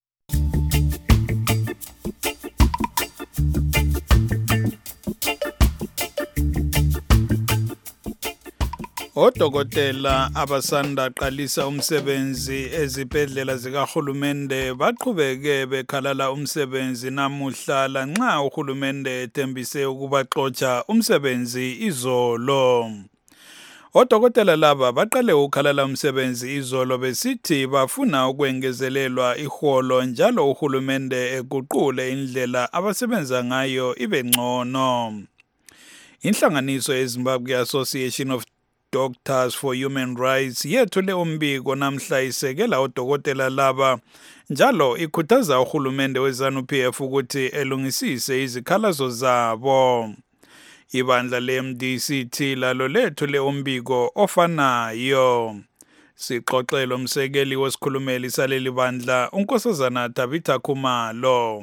Odokotela abasanda qalisa umsebenzi ezibhedlela zikahulumende baqhubeke bekhalala umsebenzi namuhla lanxa uhulumende ethembise ukubaxotsha umsebenzi izolo. Odokotela laba baqale ukhalala umsebenzi izolo besithi bafuna ukwengezelelwa iholo njalo uhulumende eguqule indlela abasebenza ngayo ibe ngcono. Inhlanganiso yeZimbabwe Association of Doctors for Human Rights yethule umbiko namhla isekela odokotela laba njalo ikhuthaza uhulumende weZANU-P F ukuthi elungisise izikhalazo zabo. Ibandla le-M D C T lalo lethule umbiko ofanayo. Sixoxele umsekeli wesikhulumeli saleli bandla uNkosazana Tabitha Khumalo.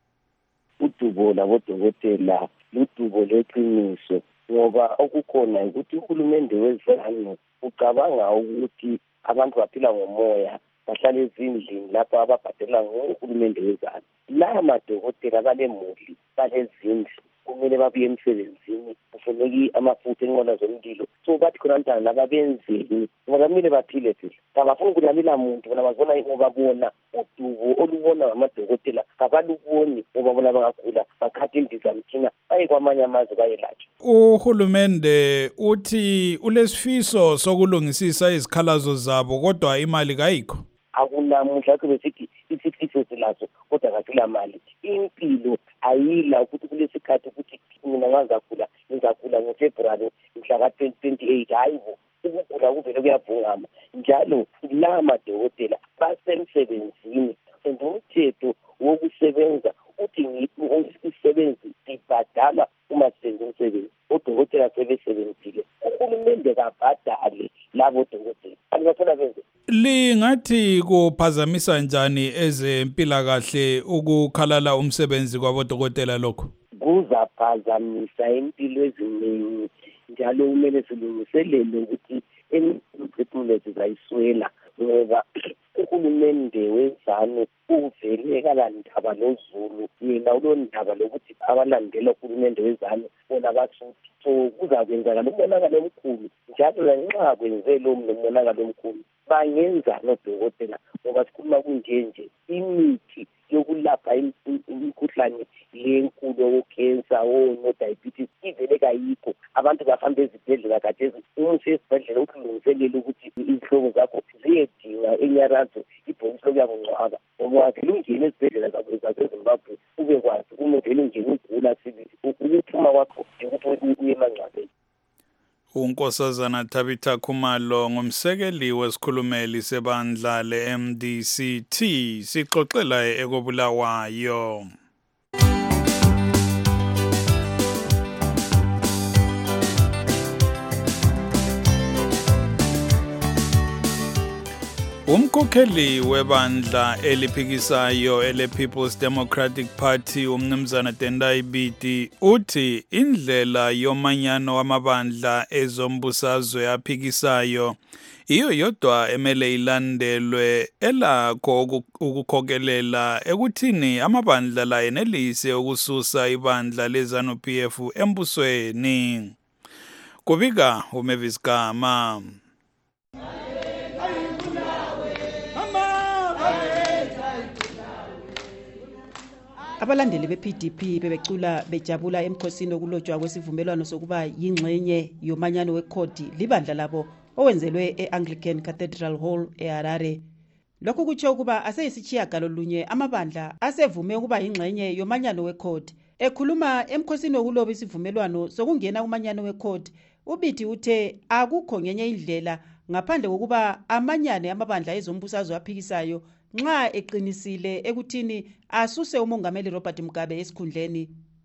Udubo labodokotela ludubo leqiniso ngoba okukhona ukuthi uhulumende weZANU ucabanga ukuthi abantu baphila ngomoya bahlala ezindlini lapho ababhadela ngohulumende weZANU. La madokotela balemuli balezindlu kumele babuye emsebenzini kufuneki amafutha enqola zomlilo so bathi khona ntana lababenzeni ngoba kumele baphile phela kabafuni ukulamela muntu bona bazona ngoba bona udubo olubona ngamadokotela kabaluboni ngoba bona bangagula bakhatha indizamthina baye kwamanye amazwe bayelatshwa. Uhulumende uthi ulesifiso sokulungisisa izikhalazo zabo kodwa imali kayikho. Akunamuhla kube sithi isifiso silazo kodwa kasila mali. Impilo ayila ukuthi kulesikhathi ukuthi mina ngazagula ngizagula ngoFebruary mhla ka twenty twenty-eight hayibo ukugula kuvele kuyavungama njalo la madokotela basemsebenzini umthetho wokusebenza uthi ngisisebenzi sibhadala uma sisenza umsebenzi odokotela sebesebenzile uhulumende kabhadale labo dokotela angathona benze. Lingathi kuphazamisa njani ezempilakahle ukukhalala umsebenzi kwabodokotela lokho? Kuzaphazamisa impilo eziningi njalo kumele silungiselele ukuthi emithetho zayiswela ngoba uhulumende wezanu uvele kalandaba noZulu yena ulo ndaba lokuthi abalandela uhulumende wezanu bona bathuthi so kuzakwenzakala umonakalo omkhulu njalo lanxa kwenze lo monakalo omkhulu bangenza nodokotela ngoba sikhuluma kunje nje imithi yokulapha imikhuhlane lenkulu okhensa no diabetes ivele kayikho abantu bafamba ezibhedlela kade umuntu esibhedlela ukulungiselela ukuthi izihlobo zakho ziyedinga enyarazo ibhonisi lokuyakungcwaba ngoba kulungile ezibhedlela zabo zaseZimbabwe ube kwazi umuntu elungile ugula sibili ukuphuma kwakho ukuthi uye emangcwabeni. uNkosazana Tabitha Khumalo ngumsekeli wesikhulumeli sebandla le-M D C T sixoxela ekobulawayo. Umkhokheli webandla eliphikisayo ele-People's Democratic Party umnumzana Tendai Biti uthi indlela yomanyano wamabandla ezombusazwe aphikisayo iyo yodwa emele ilandelwe elakho ukukhokelela ekuthini amabandla la enelise ukususa ibandla leZANU P F embusweni. Kubika uMavis Gama. Abalandeli be-P D P bebecula bejabula emkhosini okulotshwa kwesivumelwano sokuba yingxenye yomanyano wekhodi libandla labo owenzelwe e-Anglican Cathedral Hall eHarare. Lokhu kutsho ukuba aseyisitshiyagalolunye amabandla asevume ukuba yingxenye yomanyano wekhodi. Ekhuluma emkhosini okuloba isivumelwano sokungena kumanyano wekhodi, uBiti uthe akukho ngenye indlela ngaphandle kokuba amanyane amabandla ezombusazwe aphikisayo nxa eqinisile ekuthini asuse umongameli Robert Mugabe esikhundleni.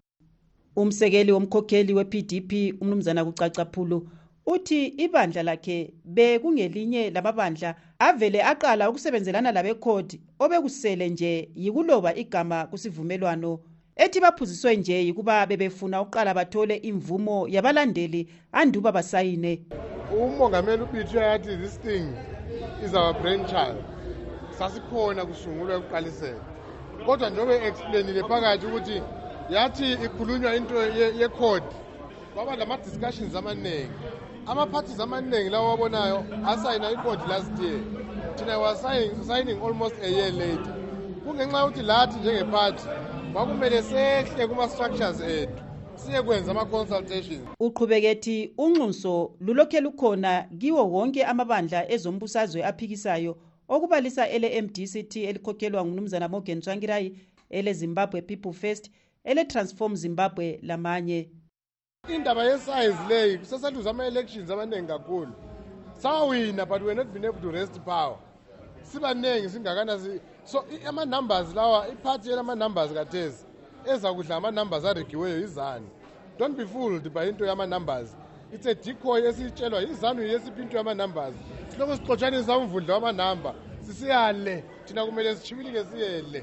Umsekeli womkhokheli we-P D P umnumzana kucacaphulu uthi ibandla lakhe bekungelinye lamabandla avele aqala ukusebenzelana labekhodi obekusele nje yikuloba igama kusivumelwano. Ethi baphuziswe nje yikuba bebefuna uqala bathole imvumo yabalandeli anduba basayine. Umongameli uBiti yathi this thing is our brainchild. Sasikhona kusungulwa ukuqalisela kodwa njengoba explainile phakathi ukuthi yathi ikhulunywa into yekhodi kwaba lama discussions amaningi ama-parties amaningi lawo wabonayo asayina ikhodi last year thina was signing, signing almost a year later kungenxa yokuthi lathi njengephathi kwakumele sehle kuma-structures ethu siye kwenza ama-consultations. Uqhubekethi unxuso lulokhe lukhona kiwo wonke amabandla ezombusazwe aphikisayo okubalisa ele-M D C T elikhokhelwa ngumnumzana Morgan Tsvangirai, ele-Zimbabwe People First, ele-Transform Zimbabwe lamanye. Indaba yesize leyi kuseseluza ama-elections amaningi kakhulu sawina but we're not been able to rest power sibaningi singakana so ama-numbers lawa iphathi yelama-numbers kathesi eza kudla ama-numbers aregiweyo izanu. Don't be fooled by into yama-numbers. It's a decoy esitshelwa izanu yesiphi into yama-numbers. Silokhu sixotshanisa umvundla wamanamba sisiyale thina kumele sichibilike siyele.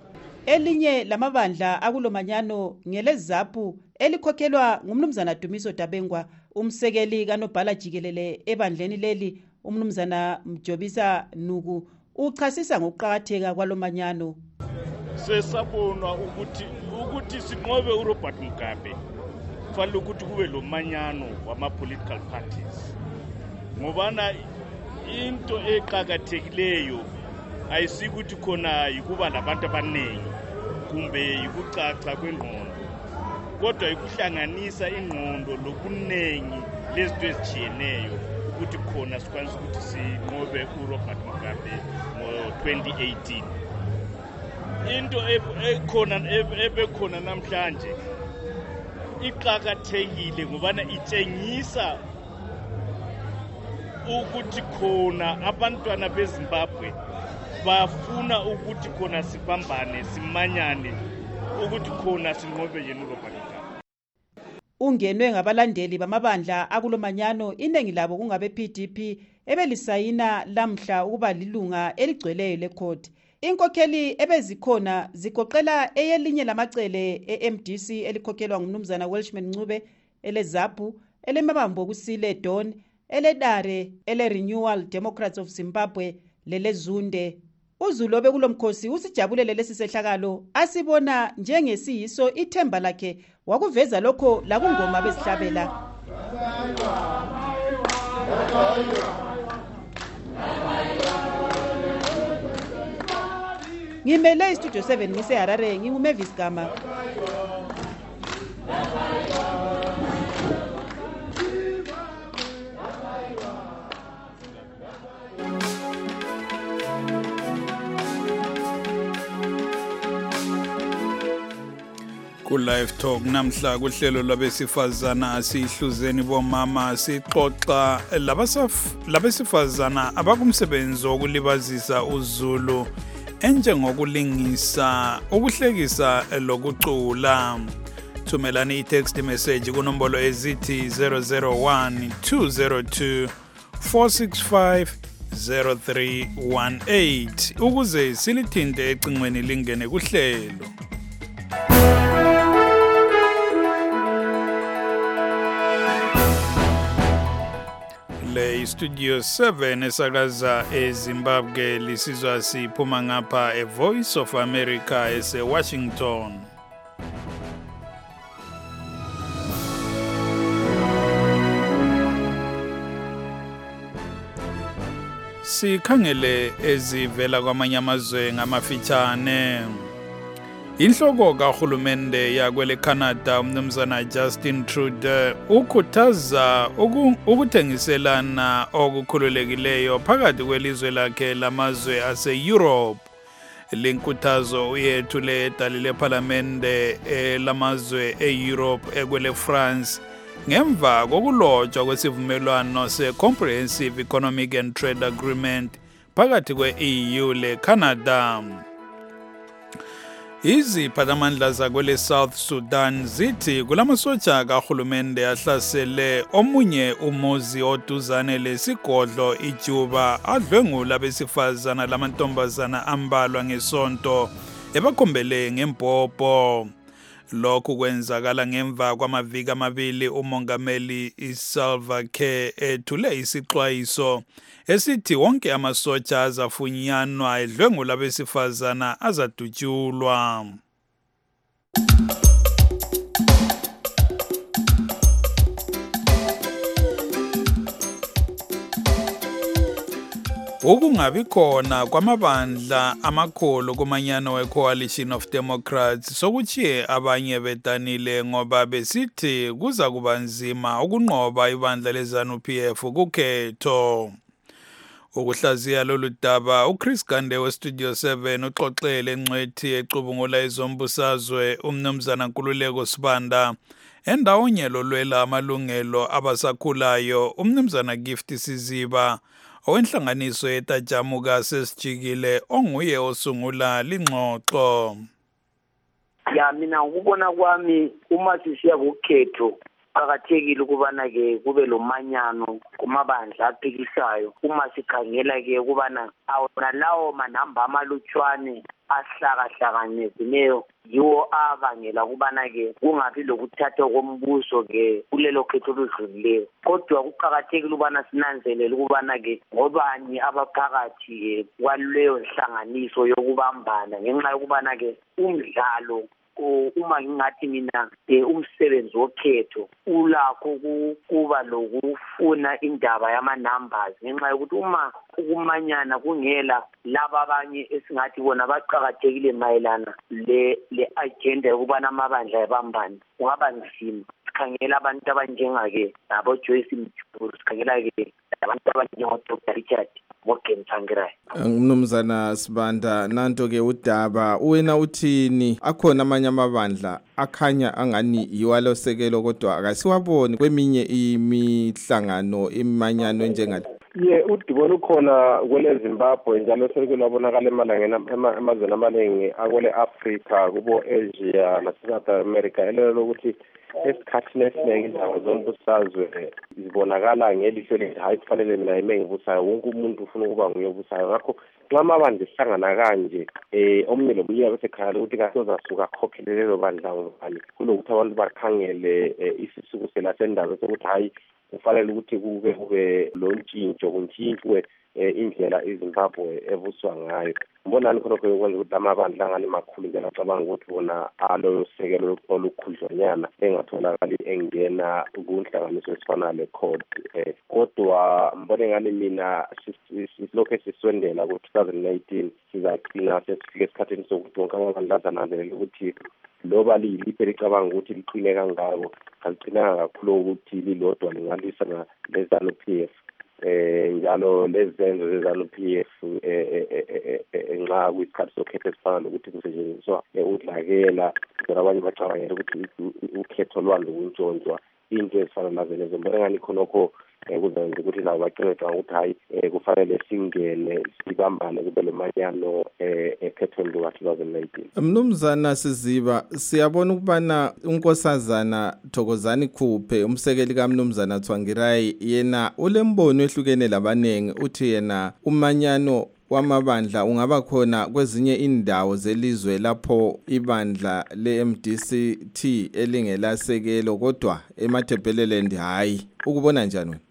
Elinye lamabandla akulomanyano ngeleZAPU elikhokhelwa ngumnumzana Dumiso Dabengwa, umsekeli kanobhala jikelele ebandleni leli umnumzana Mjobisa Nuku uchasisa ngokuqhakatheka kwalomanyano. Sesabona ukuthi ukuthi sinqobe uRobert Mugabe kufanele ukuthi kube lo manyano wama-political parties ngobana into eqhakathekileyo ayisikuthi khona yikuba labantu abaningi kumbe yikucaca kwengqondo kodwa ikuhlanganisa ingqondo lokunengi lezinto ezijiyeneyo ukuthi khona sikwanisa ukuthi sinqobe uRobert Mugabe ngo twenty eighteen. Into ekhona ebekhona namhlanje iqhakathekile ngobana itshengisa ukuthi khona abantwana beZimbabwe bafuna ukuthi khona sibambane simanyane ukuthi khona sinqobe yena uRobert Mugabe. Ungenwe ngabalandeli bamabandla akulomanyano iningi labo kungabe P D P ebelisayina lamhla ukuba lilunga eligcweleyo lekhodi. Inkokheli ebezikhona zigoqela eyelinye lamacele e-M D C elikhokhelwa ngumnumzana Welshman Ncube, eleZAPU, elemabambo kusile Don, eledare, ele-Renewal Democrats of Zimbabwe lelezunde. uZulu obekulomkhosi usijabulele lesi sehlakalo asibona njengesiyiso ithemba lakhe wakuveza lokho lakungoma bezihlabela. Ngimele istudio seven ngise Harare nginguMavis Gama. Ku live talk namhla kuhlelo labesifazana asihluzeni bomama sixoxa labesifazana abakumsebenzi wokulibazisa uZulu enjengokulingisa ukuhlekisa lokucula. Thumelani i-text message kunombolo ezithi zero zero one two zero two four six five zero three one eight ukuze silithinte ecingweni lingene kuhlelo. Le Studio seven esakaza eZimbabwe lisizwa siphuma ngapha e Voice of America ese Washington. Sikhangele ezivela kwamanye amazwe ngamafitshane. Inhloko kahulumende yakwele Canada umnumzana Justin Trudeau ukhuthaza ukuthengiselana okukhululekileyo phakathi kwelizwe lakhe lamazwe ase-Europe. Linkuthazo uyethule edalile eParliamente lamazwe e-Europe ekwele France ngemva kokulotshwa kwesivumelwano se-Comprehensive Economic and Trade Agreement phakathi kwe-E U le-Canada. Iziphathamandla zakwele South Sudan zithi kulamasotsha kahulumende ahlasele omunye umuzi oduzane lesigodlo iJuba adlwengula besifazana lamantombazana ambalwa ngesonto ebakhombele ngempopho. Lokhu kwenzakala ngemva kwamaviki amabili umongameli iSalva Kiir ethule isixwayiso esithi wonke amasotsha azafunyanwa edlwengula besifazana azadutshulwa. Ukungabi khona kwamabandla amakhulu kumanyano we-Coalition of Democrats sokuchiye abanye bedanile ngoba besithi kuza kuba nzima ukunqoba ibandla leZANU-P F kukhetho. Ukuhlaziya lolu daba uChris Gande weStudio seven uxoxele encwethi ecubungula izombusazwe umnumzana Nkululeko Sibanda endawonye lolwela amalungelo abasakhulayo umnumzana Gift Siziba owenhlanganiso yetajamuka sesijikile onguye osungula lingxoxo. Ya mina ukubona kwami uma sisiya kukhetho qhakathekile ukubana ke kube lomanyano kumabandla aphikisayo uma sikhangela ke ukubana awona lawo manamba amalutshwane ahlakahlanganezileyo yiwo abangela ukubana ke kungabi lokuthathwa kombuso ke kulelo khetho oludlulileyo. Kodwa kuqhakathekile ukubana sinanzelele ukubana ke ngobani abaphakathi kwaleyo nhlanganiso yokubambana ngenxa yokubana ke umdlalo uma ngingathi mina umsebenzi wokhetho ulakho kuba lokufuna indaba yama numbers ngenxa yokuthi uma ukumanyana kungela laba abanye esingathi bona baqhakathekile mayelana le le agenda yokubana amabandla yabambani kungaba nzima. Sikhangela abantu abanjengake nabo Joyce Mthuru, sikhangela ke abantu abanjengo Doctor Richard Mogentshangirai. Umnumzana Sibanda, nanto ke udaba wena uthini akhona amanye amabandla akhanya angani yiwalosekelo kodwa akasiwaboni kweminye imihlangano imanyano enjengathi? Ye udibona ukhona kwele Zimbabwe njalo sekulabonakala emalangeni emazweni amaningi akwele Africa kubo Asia naseSouth America elelo ukuthi esikhathini esiningi indawo zombusazwe zibonakala ngelihlo elithi hayi kufanele mina yime ngibusayo wonke umuntu ufuna ukuba nguye obusayo. Ngakho nxa amabandla ehlangana kanje eh omunye lomunye bese khala ukuthi kasozasuka khokhelele lelo bandla ngobani kulokuthi abantu bakhangele isisuku selasendaba sokuthi hayi kufanele ukuthi kube kube lo ntshintsho kuntshintshwe indlela iZimbabwe evuswa ngayo. Ngibonani khonokho ukwenza ukuthi amabandla angani makhulu ngiyacabanga acabanga ukuthi wona alo sekelo olukhudlonyana engatholakali engena kunhlanganiso esifana le-code. Kodwa mbone ngani mina silokho sisondela ku-two thousand nineteen sizagcina sesifike esikhathini sokuthi wonke amabandla azananzelela ukuthi loba liyiliphi licabanga ukuthi liqine kangako aligcinanga kakhulu ukuthi lilodwa lingalisa lezanu P F. Eh njalo lezenzo zezanu P F enxa kwisikhathi sokhetho esifana nokuthi kusetshenziswa udlakela ngoba abanye bacabangela ukuthi ukhetho lwalo kuntshontshwa into ezifana nazo lezo. Mbona ngani khonokho kuzenza ukuthi labo bacebeka ukuthi hayi kufanele singene sibambane kube lemanyano ekhethweni lika two thousand nineteen. Mnumzana Siziba, siyabona ukubana unkosazana Thokozani Khuphe umsekeli kaMnumzana Tsvangirai yena ulembono ehlukene labanengi uthi yena umanyano wamabandla ungaba khona kwezinye indawo zelizwe lapho ibandla le-M D C T elingelasekelo kodwa eMatabeleland hayi. Ukubona njani wena?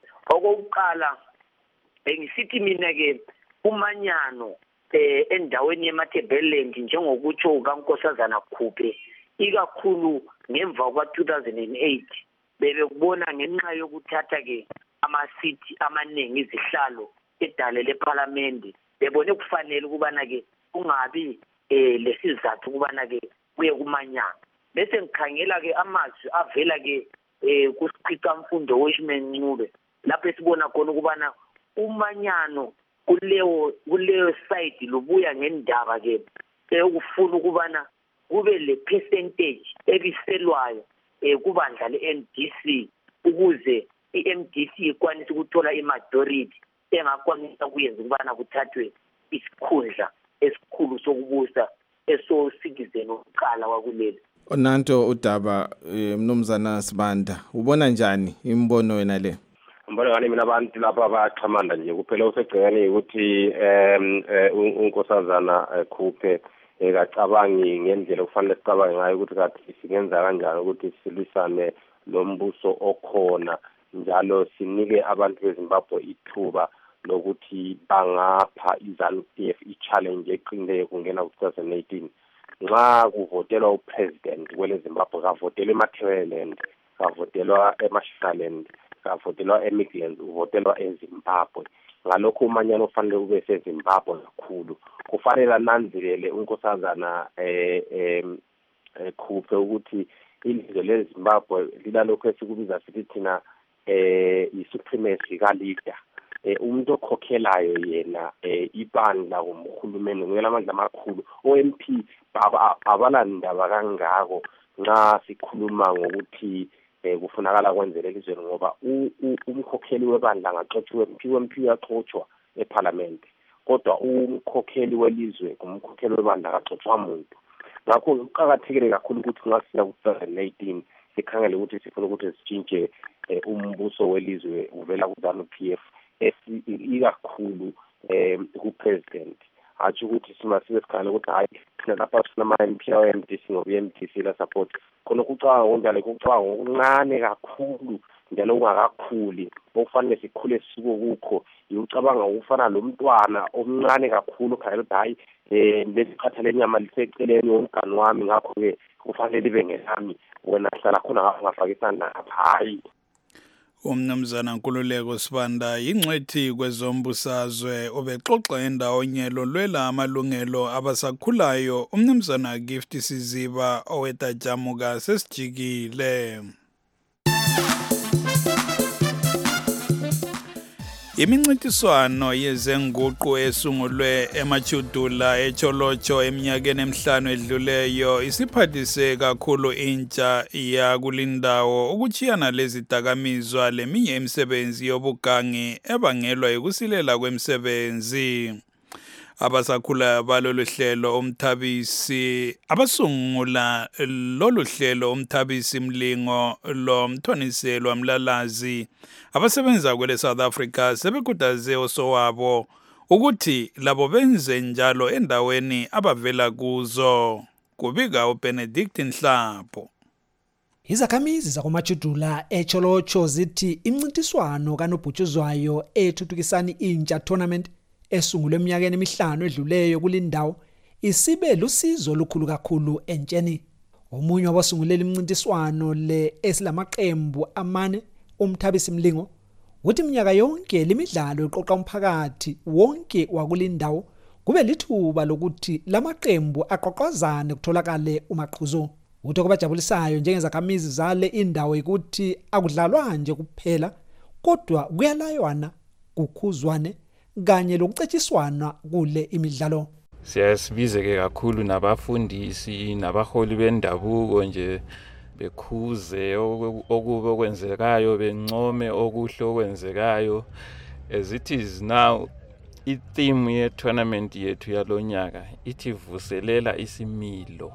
Okokuqala engisithi mina ke umanyano eh endaweni yeMatabeleland njengokutsho kaNkosazana Khuphe ikakhulu ngemva kwa two thousand eight bebekubona ngenxa yokuthatha ke ama-city amaningi izihlalo edale leParliament bebone kufanele ukubana ke kungabi eh lesizathu ukubana ke kuye kumanyana. Bese ngikhangela ke amazwi avela ke eh kusiqiqa mfundo weShman Ncube lapho sibona khona ukubana umanyano kuleyo kuleyo side lubuya ngendaba ke eyokufuna ukubana kube le percentage ebiselwayo eh kubandla le-M D C ukuze i-M D C ikwanise ukuthola i-majority engakwanisa kuyenza ukubana kuthathwe isikhundla esikhulu sokubusa eso citizen oqala wakuleli. Onanto udaba Mnumzana Sibanda, ubona njani imbono wena le? Mbona ngani mina abantu lapha baxhamanda nje kuphela usegcekeni ukuthi em unkosazana Khuphe ekacabangi ngendlela kufanele sicabange ngayo ukuthi kathi singenza kanjani ukuthi silwisane lombuso okhona njalo sinike abantu beZimbabwe ithuba lokuthi bangapha iZanu P F i-challenge eqinileyo kungena ku two thousand eighteen. Nxa kuvotelwa upresident kwele Zimbabwe kavotelwa eMatabeleland, kavotelwa eMashonaland, kavotelwa eMidlands, uvotelwa eZimbabwe. Ngalokho umanyano ufanele kube seZimbabwe kakhulu. Kufanele ananzelele unkosazana eh em Khuphe ukuthi ilizwe leZimbabwe lilalokho esikubiza sithi thina eh i-supremacy ka-leader. Umuntu okhokhelayo yena ibandla kumkhulumeni ngela amandla amakhulu O M P abala ndaba kangako nxa sikhuluma ngokuthi kufunakala kwenzele elizweni ngoba umkhokheli webandla ngaxotshiwe U M P yaxotshwa eParliament kodwa umkhokheli welizwe kumkhokheli webandla akaxotshwa umuntu. Ngakho kuqakathekile kakhulu ukuthi ngasina ku two thousand eighteen sikhangele ukuthi sifuna ukuthi sitshintshe umbuso welizwe uvela kuZanu P F ikakhulu eh ku-president athi ukuthi simasibe sikhangela ukuthi hayi thina lapha sinama-M P a-M D C ngoba i-M D C la support khona kucabanga ngokunjalo kucabanga okuncane kakhulu njalo ungakakhuli okufanele sikhule siko kukho ucabanga ukufana lomntwana omncane kakhulu khangela ukuthi hayi eh lesikhatha lenyama liseceleni womngani wami ngakho-ke kufanele libe ngelami wena hlala khona ngafaka isandla hayi. Umnumzana Nkululeko Sibanda ingcwethi kwezombusazwe obexoxa endawonye lolwela amalungelo abasakhulayo. Umnumzana Gift Siziba owetajamuka sesijikile. Imincintiswano yezenguqu esungulwe eMachudula eCholocho eminyakeni emihlanu edluleyo isiphathise kakhulu intsha yakulindawo ukuchiyana lezidakamizwa leminye imisebenzi yobugangi ebangelwa ukusilela kwemisebenzi. Abasakhula balolu hlelo umthabisi abasungula lolu hlelo umthabisi Mlingo lo Mthoniselo Mlalazi abasebenza kwele South Africa sebekutaze osowabo ukuthi labo benze njalo endaweni abavela kuzo. Kubika uBenedict Nhlapho. Izakhamizi zakoMachudula eCholocho zithi imncintiswano kaNobhutshuzwayo ethuthukisani intsha tournament esungulwe eminyakeni emihlanu edluleyo kulindawo isibe lusizo lukhulu kakhulu entsheni. Omunye wabasungulela imncintiswano le esilamaqembu amane uMthabisi Mlingo uthi iminyaka yonke lemidlalo iqoqa umphakathi wonke wakulindawo kube lithuba lokuthi lamaqembu aqoqozane kutholakale umaqhuzu. Utho kwabajabulisayo njengezakhamizi zale indawo ukuthi akudlalwa nje kuphela kodwa kuyalaywana kukhuzwane kanye lokucetshiswana kule imidlalo. Siyasibizeke kakhulu nabafundisi nabaholi bendabuko nje bekhuze okube okwenzekayo bencome okuhle okwenzekayo. As it is now, i-theme ye tournament yethu yalonyaka ithi vuselela isimilo.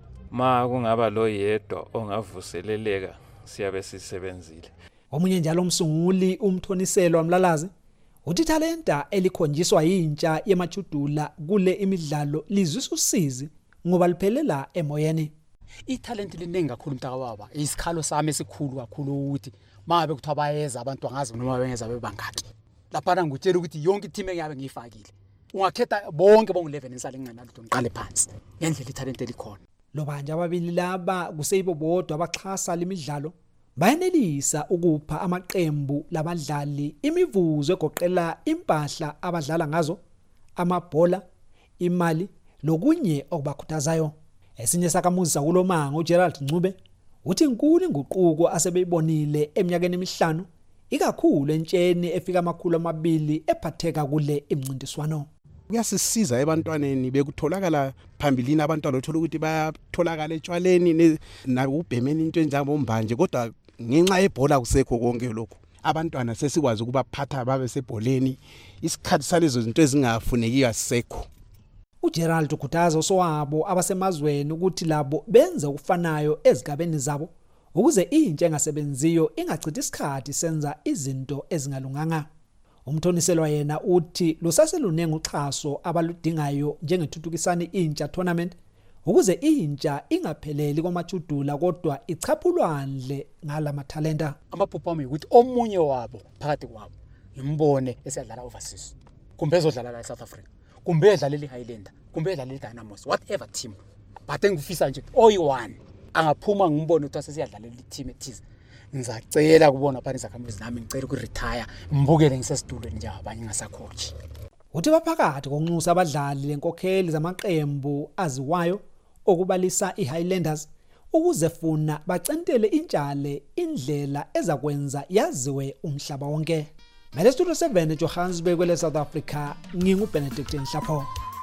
Ma kungaba lo yedwa ongavuseleleka siyabe sisebenzile. Omunye njalo umsunguli uMthoniselo Mlalazi uthi talenta elikhonjiswa yintsha yeMachudula kule imidlalo lizwisa usizi ngoba liphelela emoyeni. Italent liningi kakhulu mntaka baba. Isikhalo sami esikhulu kakhulu ukuthi mabe kuthiwa bayeza abantu angazi noma bengeza bebangaki. Lapha ngutshela ukuthi yonke team engiyabe ngiyifakile ungakhetha bonke bonke eleven insala encane lutho ngiqale phansi ngendlela italent elikhona. Lo banje ababili laba kuseyibo bodwa abaxhasa lemidlalo bayenelisa ukupha amaqembu labadlali imivuzo egoqela impahla abadlala ngazo, amabhola, imali lokunye okubakhuthazayo. Esinye sakamuzi kulomango uGerald Ncube uthi inkulu inguquko asebeyibonile eminyakeni emihlanu ikakhulu entsheni efika amakhulu amabili ephatheka kule imncintiswano. Kuyasisiza ebantwaneni bekutholakala phambilini abantwana othola ukuthi bayatholakala etshwaleni nakubhemeni into enjengombanje kodwa ngenxa yebhola kusekho konke lokho. Abantwana sesikwazi ukubaphatha babe sebholeni isikhathi salezo zinto ezingafuneki asisekho. uGerald ukhuthaza osowabo abasemazweni ukuthi labo benze ukufanayo ezigabeni zabo ukuze intsha engasebenziyo ingachithi isikhathi senza izinto ezingalunganga. Umthoniselwa yena uthi lusaselunenge uxhaso abaludingayo njengethuthukisani intsha tournament ukuze intsha ingapheleli kwaMachudula kodwa ichaphulwanle ngalama talenta. Amaphupho ami ukuthi omunye wabo phakathi kwabo ngimbone esiyadlala overseas. Kumbe ezodlala la eSouth Africa. Kumbe edlala eHighlander, kumbe edlala eDynamos, whatever team. But engifisa nje oyi-one angaphuma ngimbone ukuthi asesiyadlala i-team ethize. Ngizacela kubona phakathi zakhamuzi nami ngicela ukuretire ngibukele ngisesitulweni nje abanye ngasacoach. Uthi baphakathi konxusa abadlali lenkokheli zamaqembu aziwayo okubalisa iHighlanders ukuze funa bacentele intshale indlela ezakwenza yaziwe umhlaba wonke. Mele Studio seven eJohannesburg kwele South Africa ngingu Benedict Nhlapho.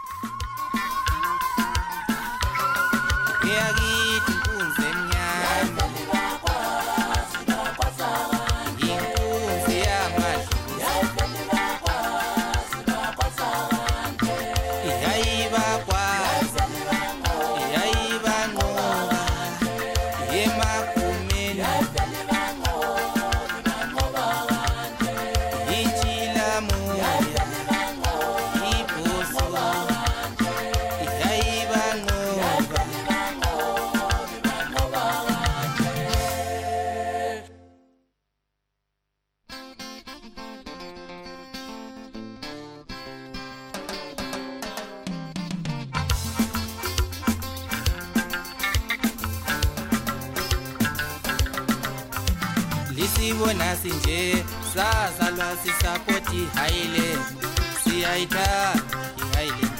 Lisibona sinje sazalwa sisapoti Highland siyaita iHighland.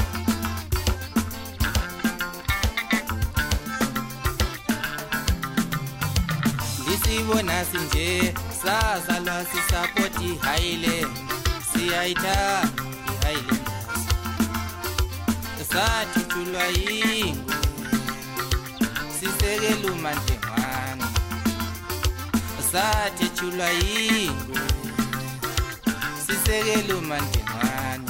Lisibona sinje sazalwa sisapoti Highland siyaita iHighland. Sathi tulwa yingu sisekela umantengwana sathi chula yingwe sisekela umantengwana.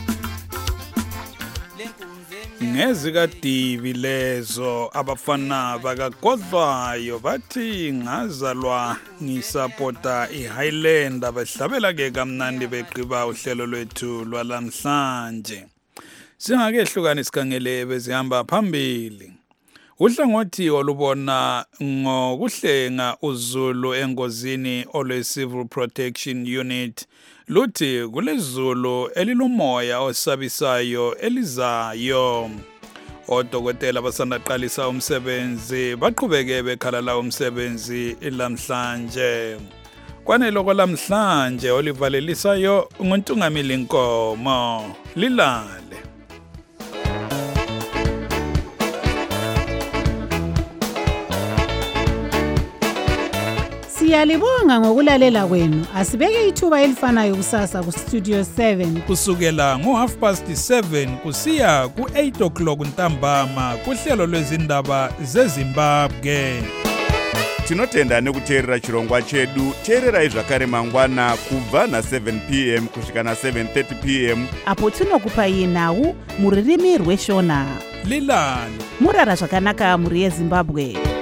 Ngezika divi lezo abafana bakagodlwayo bathi ngazalwa ngisapota iHighlander behlabela ke kamnandi beqiba uhlelo lwethu lwalamhlanje. Singakehluka nesikhangele bezihamba phambili. Uhlangothi olubona ngokuhlenga uZulu engozini olwe Civil Protection Unit luthi kulezulu elilomoya osabisayo elizayo. Odokotela basandaqalisa umsebenzi baqhubeke bekhalala umsebenzi lamhlanje. Kwanelo kwalamhlanje olivalelisayo nguNtungamili Nkomo. Lilale. Siyalibonga ngokulalela kwenu. Asibeke ithuba elifanayo kusasa ku Studio seven. Kusukela ngo half past seven kusiya ku eight o'clock ntambama kuhlelo lwezindaba zeZimbabwe. Tinotenda nekuteerera chirongwa chedu. Teererai zvakare mangwana kubva na seven p m kusvika na seven thirty p m apo tinokupai nhau muririmi rweshona. Lilani. Murara zvakanaka muri yeZimbabwe.